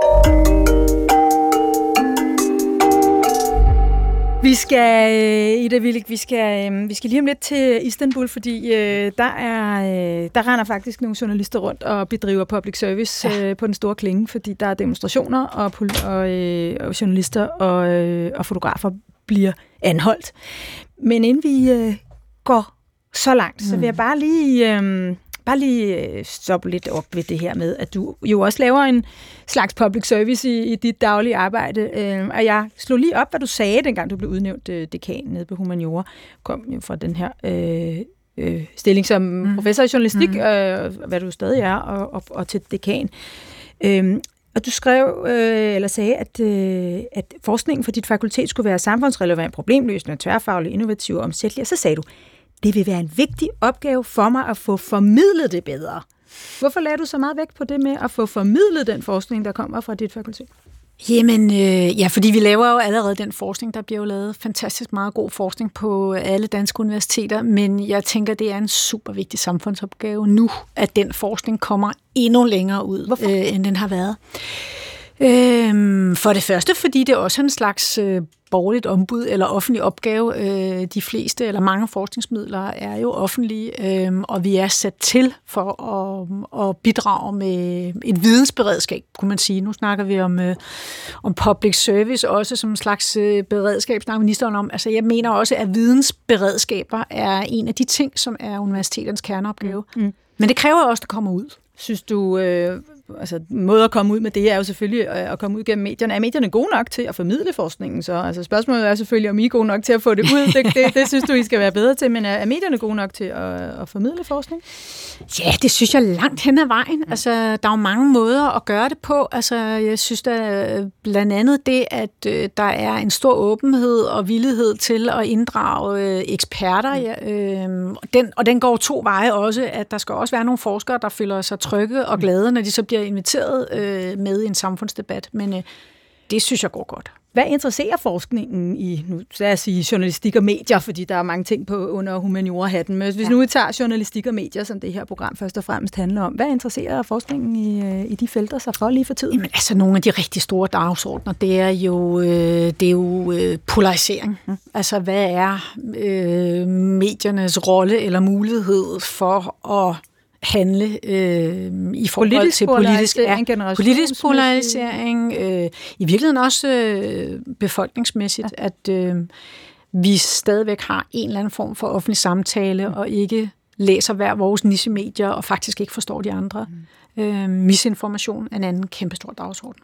Vi skal, Ida Willig, vi skal lige om lidt til Istanbul, fordi der render faktisk nogle journalister rundt og bedriver public service på den store klinge, fordi der er demonstrationer, og journalister og fotografer bliver anholdt. Men inden vi går så langt, så vil jeg bare lige stoppe lidt op ved det her med, at du jo også laver en slags public service i dit daglige arbejde. Og jeg slog lige op, hvad du sagde, dengang du blev udnævnt dekan nede på Humaniora. Kom jo fra den her stilling som professor i journalistik, hvad du stadig er, og til dekan. Og du skrev, eller sagde, at forskningen for dit fakultet skulle være samfundsrelevant, problemløsende, tværfaglig, innovativ og omsættelig. Og så sagde du, det vil være en vigtig opgave for mig at få formidlet det bedre. Hvorfor lagde du så meget vægt på det med at få formidlet den forskning, der kommer fra dit fakultet? Jamen, fordi vi laver jo allerede den forskning. Der bliver jo lavet fantastisk meget god forskning på alle danske universiteter, men jeg tænker, det er en super vigtig samfundsopgave nu, at den forskning kommer endnu længere ud, end den har været. For det første, fordi det også er en slags borgerligt ombud eller offentlig opgave. De fleste eller mange forskningsmidler er jo offentlige, og vi er sat til for at bidrage med et vidensberedskab, kunne man sige. Nu snakker vi om public service også som en slags beredskab, snakker ministeren om. Altså, jeg mener også, at vidensberedskaber er en af de ting, som er universiteternes kerneopgave. Men det kræver også, at det kommer ud. Synes du, måde at komme ud med det er jo selvfølgelig at komme ud gennem medierne. Er medierne gode nok til at formidle forskningen så? Altså spørgsmålet er selvfølgelig, om I er gode nok til at få det ud. Det synes du, I skal være bedre til, men er medierne gode nok til at formidle forskning? Ja, det synes jeg langt hen ad vejen. Altså, der er jo mange måder at gøre det på. Altså, jeg synes da blandt andet det, at der er en stor åbenhed og villighed til at inddrage eksperter. Og den går to veje også, at der skal også være nogle forskere, der føler sig trygge og glade, når de så bliver inviteret med i en samfundsdebat. Men det synes jeg går godt. Hvad interesserer forskningen i, nu skal jeg sige, journalistik og medier, fordi der er mange ting på under humaniora-hatten, men hvis nu vi tager journalistik og medier, som det her program først og fremmest handler om, hvad interesserer forskningen i de felter sig for lige for tiden? Jamen altså nogle af de rigtig store dagsordner, det er jo polarisering. Altså hvad er mediernes rolle eller mulighed for at handle i forhold til politisk polarisering, i virkeligheden også befolkningsmæssigt, at vi stadigvæk har en eller anden form for offentlig samtale, og ikke læser hver vores nichemedier, og faktisk ikke forstår de andre. Misinformation er en anden kæmpestor dagsorden.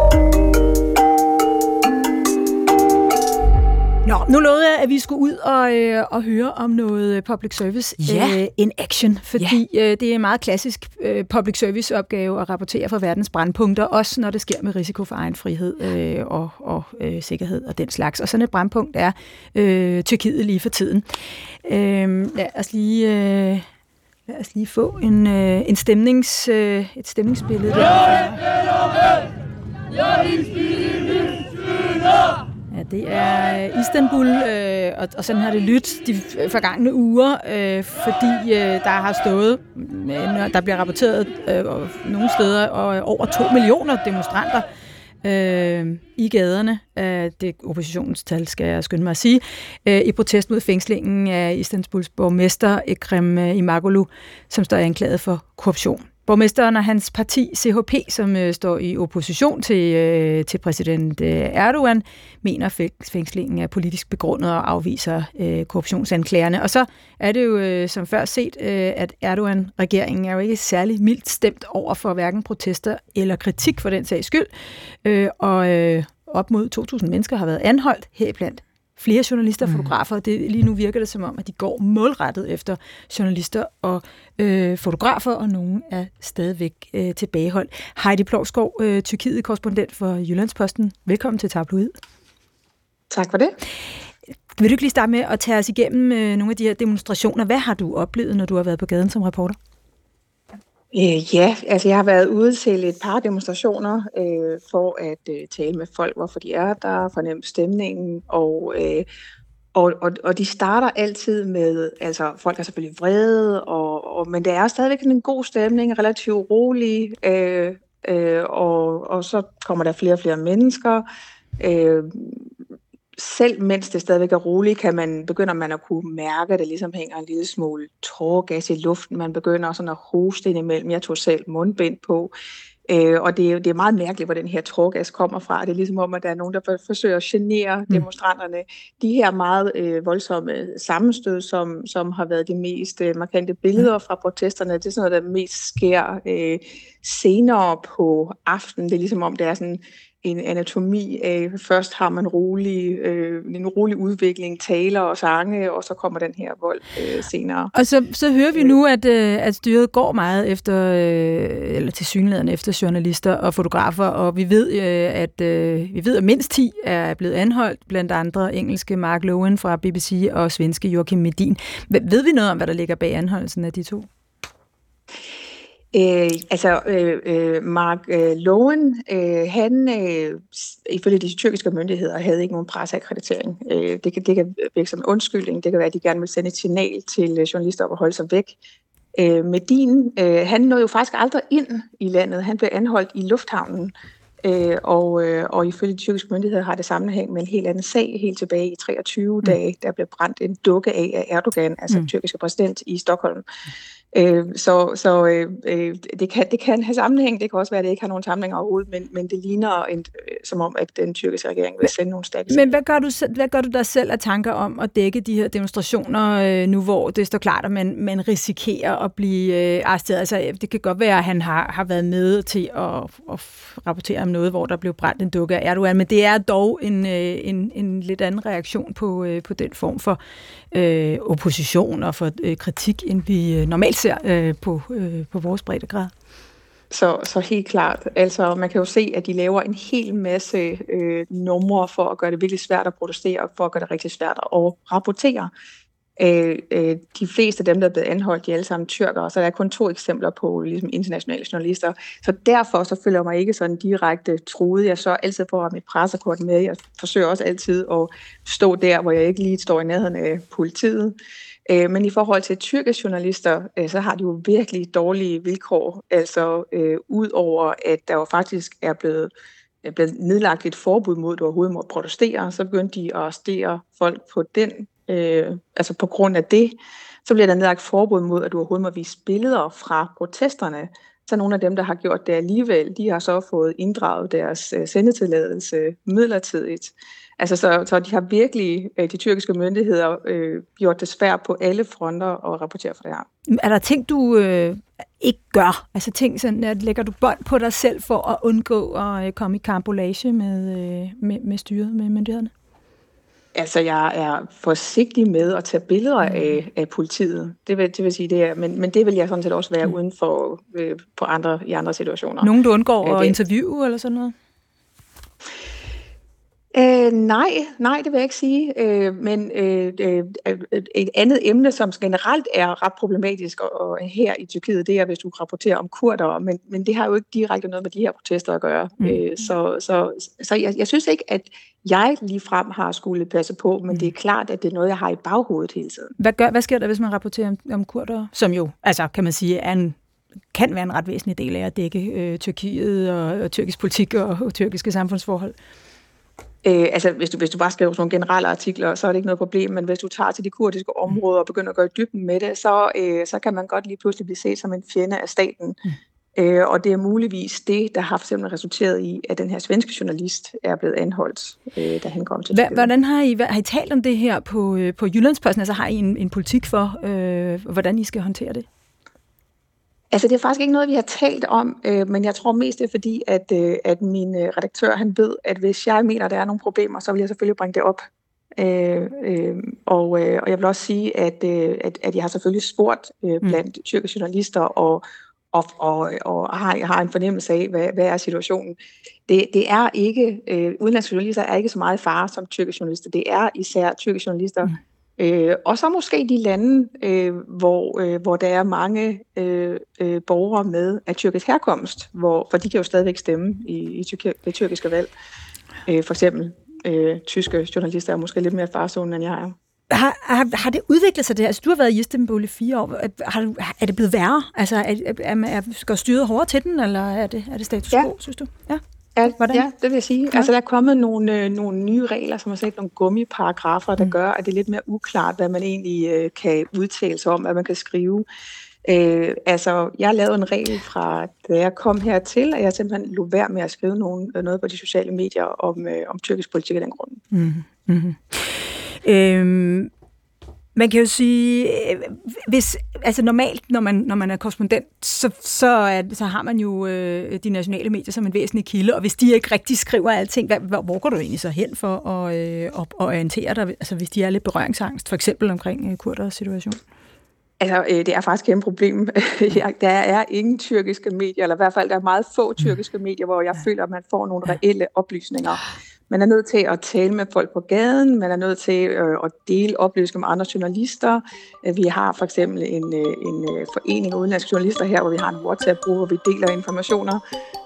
Nå, nu lovede jeg, at vi skulle ud og høre om noget public service in action, fordi det er en meget klassisk public service opgave at rapportere fra verdens brandpunkter, også når det sker med risiko for egen frihed og sikkerhed og den slags. Og sådan et brandpunkt er Tyrkiet lige for tiden. Lad os lige få et stemningsbillede der. Ja, det er Istanbul, og sådan har det lyttet de forgangne uger, fordi der bliver rapporteret nogle steder over 2 millioner demonstranter i gaderne. Det oppositionens tal, skal jeg skynde mig at sige, i protest mod fængslingen af Istanbuls borgmester Ekrem İmamoğlu, som står anklaget for korruption. Borgmesteren og hans parti, CHP, som står i opposition til præsident Erdogan, mener, fængslingen er politisk begrundet og afviser korruptionsanklagerne. Og så er det jo som før set, at Erdogan-regeringen er jo ikke særlig mildt stemt over for hverken protester eller kritik for den sags skyld. Og op mod 2.000 mennesker har været anholdt heriblandt flere journalister og fotografer. Lige nu virker det som om, at de går målrettet efter journalister og fotografer, og nogen er stadigvæk tilbageholdt. Heidi Plovsgaard, Tyrkiet-korrespondent for Jyllandsposten. Velkommen til Tabloid. Tak for det. Vil du ikke lige starte med at tage os igennem nogle af de her demonstrationer? Hvad har du oplevet, når du har været på gaden som reporter? Ja, altså jeg har været ude til et par demonstrationer for at tale med folk, hvorfor de er der, fornemme stemningen, og de starter altid med, altså folk er selvfølgelig vrede, men der er stadigvæk en god stemning, relativt rolig, og så kommer der flere og flere mennesker. Selv mens det stadigvæk er roligt, begynder man at kunne mærke, at det ligesom hænger en lille smule tåregas i luften. Man begynder sådan at hoste indimellem. Jeg tog selv mundbind på. Og det er meget mærkeligt, hvor den her tåregas kommer fra. Det er ligesom om, at der er nogen, der forsøger at genere demonstranterne. De her meget voldsomme sammenstød, som har været de mest markante billeder fra protesterne, det er sådan noget, der mest sker senere på aftenen. Det er ligesom om, det er sådan en anatomi af, først har man en rolig udvikling, taler og sange, og så kommer den her vold senere. Og så hører vi nu, at styret går meget efter, eller tilsyneladende efter journalister og fotografer, og vi ved, at mindst 10 er blevet anholdt, blandt andre engelske Mark Lowen fra BBC og svenske Joachim Medin. Ved vi noget om, hvad der ligger bag anholdelsen af de to? Mark Lowen, han ifølge de tyrkiske myndigheder havde ikke nogen presseakkreditering. Det kan virke som en undskyldning. Det kan være, at de gerne vil sende et signal til journalister om at holde sig væk. Medin, han nåede jo faktisk aldrig ind i landet. Han blev anholdt i lufthavnen. Og ifølge de tyrkiske myndigheder har det sammenhæng med en helt anden sag helt tilbage i 23 dage, der blev brændt en dukke af Erdogan, altså den tyrkiske præsident i Stockholm. Det kan have sammenhæng, det kan også være, at det ikke har nogen sammenhæng overhovedet, men det ligner som om, at den tyrkiske regering vil sende nogle stærke. Men hvad gør du der selv af tanker om at dække de her demonstrationer nu, hvor det står klart, at man risikerer at blive arresteret? Altså, det kan godt være, at han har været med til at rapportere om noget, hvor der blev brændt en dukke af Erdogan, men det er dog en lidt anden reaktion på den form for opposition og for kritik, end vi normalt ser på vores breddegrad. Så helt klart. Altså, man kan jo se, at de laver en hel masse numre for at gøre det virkelig svært at protestere, og for at gøre det rigtig svært at rapportere. De fleste af dem, der er blevet anholdt, de er alle sammen tyrkere, så der er kun 2 eksempler på ligesom internationale journalister. Så derfor så føler jeg mig ikke sådan direkte truet. Jeg sørger altid for at have mit pressekort med. Jeg forsøger også altid at stå der, hvor jeg ikke lige står i nærheden af politiet. Men i forhold til tyrkiske journalister, så har de jo virkelig dårlige vilkår. Altså udover at der jo faktisk er blevet nedlagt et forbud mod, at du overhovedet må protestere, så begyndte de at arrestere folk på den. Altså på grund af det, så bliver der nedlagt forbud mod, at du overhovedet må vise billeder fra protesterne. Så nogle af dem, der har gjort det alligevel, de har så fået inddraget deres sendetilladelse midlertidigt. Altså så de har virkelig, de tyrkiske myndigheder, gjort det svært på alle fronter at rapportere for det her. Er der ting, du ikke gør? Altså ting, sådan, at lægger du bånd på dig selv for at undgå at komme i karambolage med styret, med myndighederne? Altså, jeg er forsigtig med at tage billeder af politiet. Det vil sige, det er, men det vil jeg sådan set også være uden for i andre situationer. Nogen, du undgår at interviewe eller sådan noget? Nej, det vil jeg ikke sige. Men et andet emne, som generelt er ret problematisk og her i Tyrkiet, det er, hvis du rapporterer om kurdere, men det har jo ikke direkte noget med de her protester at gøre. Så jeg synes ikke, at jeg ligefrem har skulle passe på, men det er klart, at det er noget, jeg har i baghovedet hele tiden. Hvad sker der, hvis man rapporterer om kurdere, som jo, altså kan man sige, kan være en ret væsentlig del af at dække Tyrkiet og tyrkisk politik og tyrkiske samfundsforhold? Altså, hvis du bare skriver sådan nogle generelle artikler, så er det ikke noget problem, men hvis du tager til de kurdiske områder og begynder at gå i dybden med det, så kan man godt lige pludselig blive set som en fjende af staten. Og det er muligvis det, der har for eksempel resulteret i, at den her svenske journalist er blevet anholdt, da han kom til Tyrkiet. Hvordan har I talt om det her på Jyllandsposten? Altså har I en politik for, hvordan I skal håndtere det? Altså, det er faktisk ikke noget, vi har talt om, men jeg tror mest det er fordi, at min redaktør, han ved, at hvis jeg mener, at der er nogle problemer, så vil jeg selvfølgelig bringe det op. Og jeg vil også sige, at jeg har selvfølgelig spurgt blandt tyrkiske journalister, og har en fornemmelse af, hvad er situationen. Det er ikke, udenlandske journalister er ikke så meget i fare som tyrkiske journalister. Det er især tyrkiske journalister, og så måske de lande, hvor der er mange borgere med af tyrkisk herkomst, for de kan jo stadigvæk stemme i det tyrkiske valg. For eksempel tyske journalister er måske lidt mere farzonen, end jeg er. Har det udviklet sig det? Altså, du har været i Istanbul i 4 år. Er det blevet værre? Altså, går styret hårdere til den, eller er det status quo, synes du? Ja. Ja, det vil jeg sige. Altså, der er kommet nogle nye regler, som har sagt nogle gummiparagrafer, der gør, at det er lidt mere uklart, hvad man egentlig kan udtale sig om, hvad man kan skrive. Altså, jeg lavede en regel fra, da jeg kom hertil, at jeg simpelthen lod være med at skrive noget på de sociale medier om tyrkisk politik af den grund. Man kan jo sige, hvis altså normalt, når man er korrespondent, så har man jo de nationale medier som en væsentlig kilde, og hvis de ikke rigtig skriver alting, hvor går du egentlig så hen for at orientere dig, altså hvis de er lidt berøringsangst, for eksempel omkring kurders situation? Altså, det er faktisk et problem. Der er ingen tyrkiske medier, eller i hvert fald der er meget få tyrkiske medier, hvor jeg føler, at man får nogle reelle oplysninger. Man er nødt til at tale med folk på gaden, man er nødt til at dele oplysninger med andre journalister. Vi har for eksempel en forening af udenlandske journalister her, hvor vi har en WhatsApp-gruppe, hvor vi deler informationer.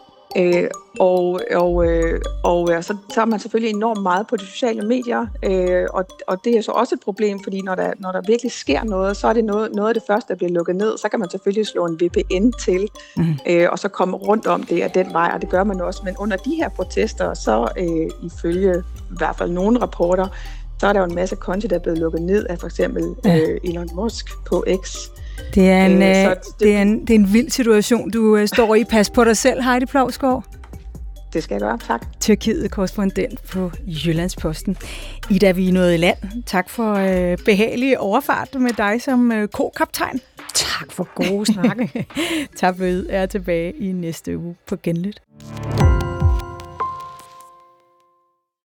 Så er man selvfølgelig enormt meget på de sociale medier, og det er så også et problem, fordi når der virkelig sker noget, så er det noget af det første, der bliver lukket ned. Så kan man selvfølgelig slå en VPN til, og så komme rundt om det af den vej, og det gør man også. Men under de her protester, så ifølge i hvert fald nogle rapporter, så er der jo en masse konti, der er blevet lukket ned af for eksempel Elon Musk på X. Det er en vild situation, du står i. Pas på dig selv, Heidi Plovsgaard. Det skal jeg gøre, tak. Tyrkiet-korrespondent på Jyllandsposten. Ida, vi er nået i land. Tak for behagelig overfart med dig som ko-kaptajn. Tak for gode snakke. Tabloid er tilbage i næste uge på Genlyt.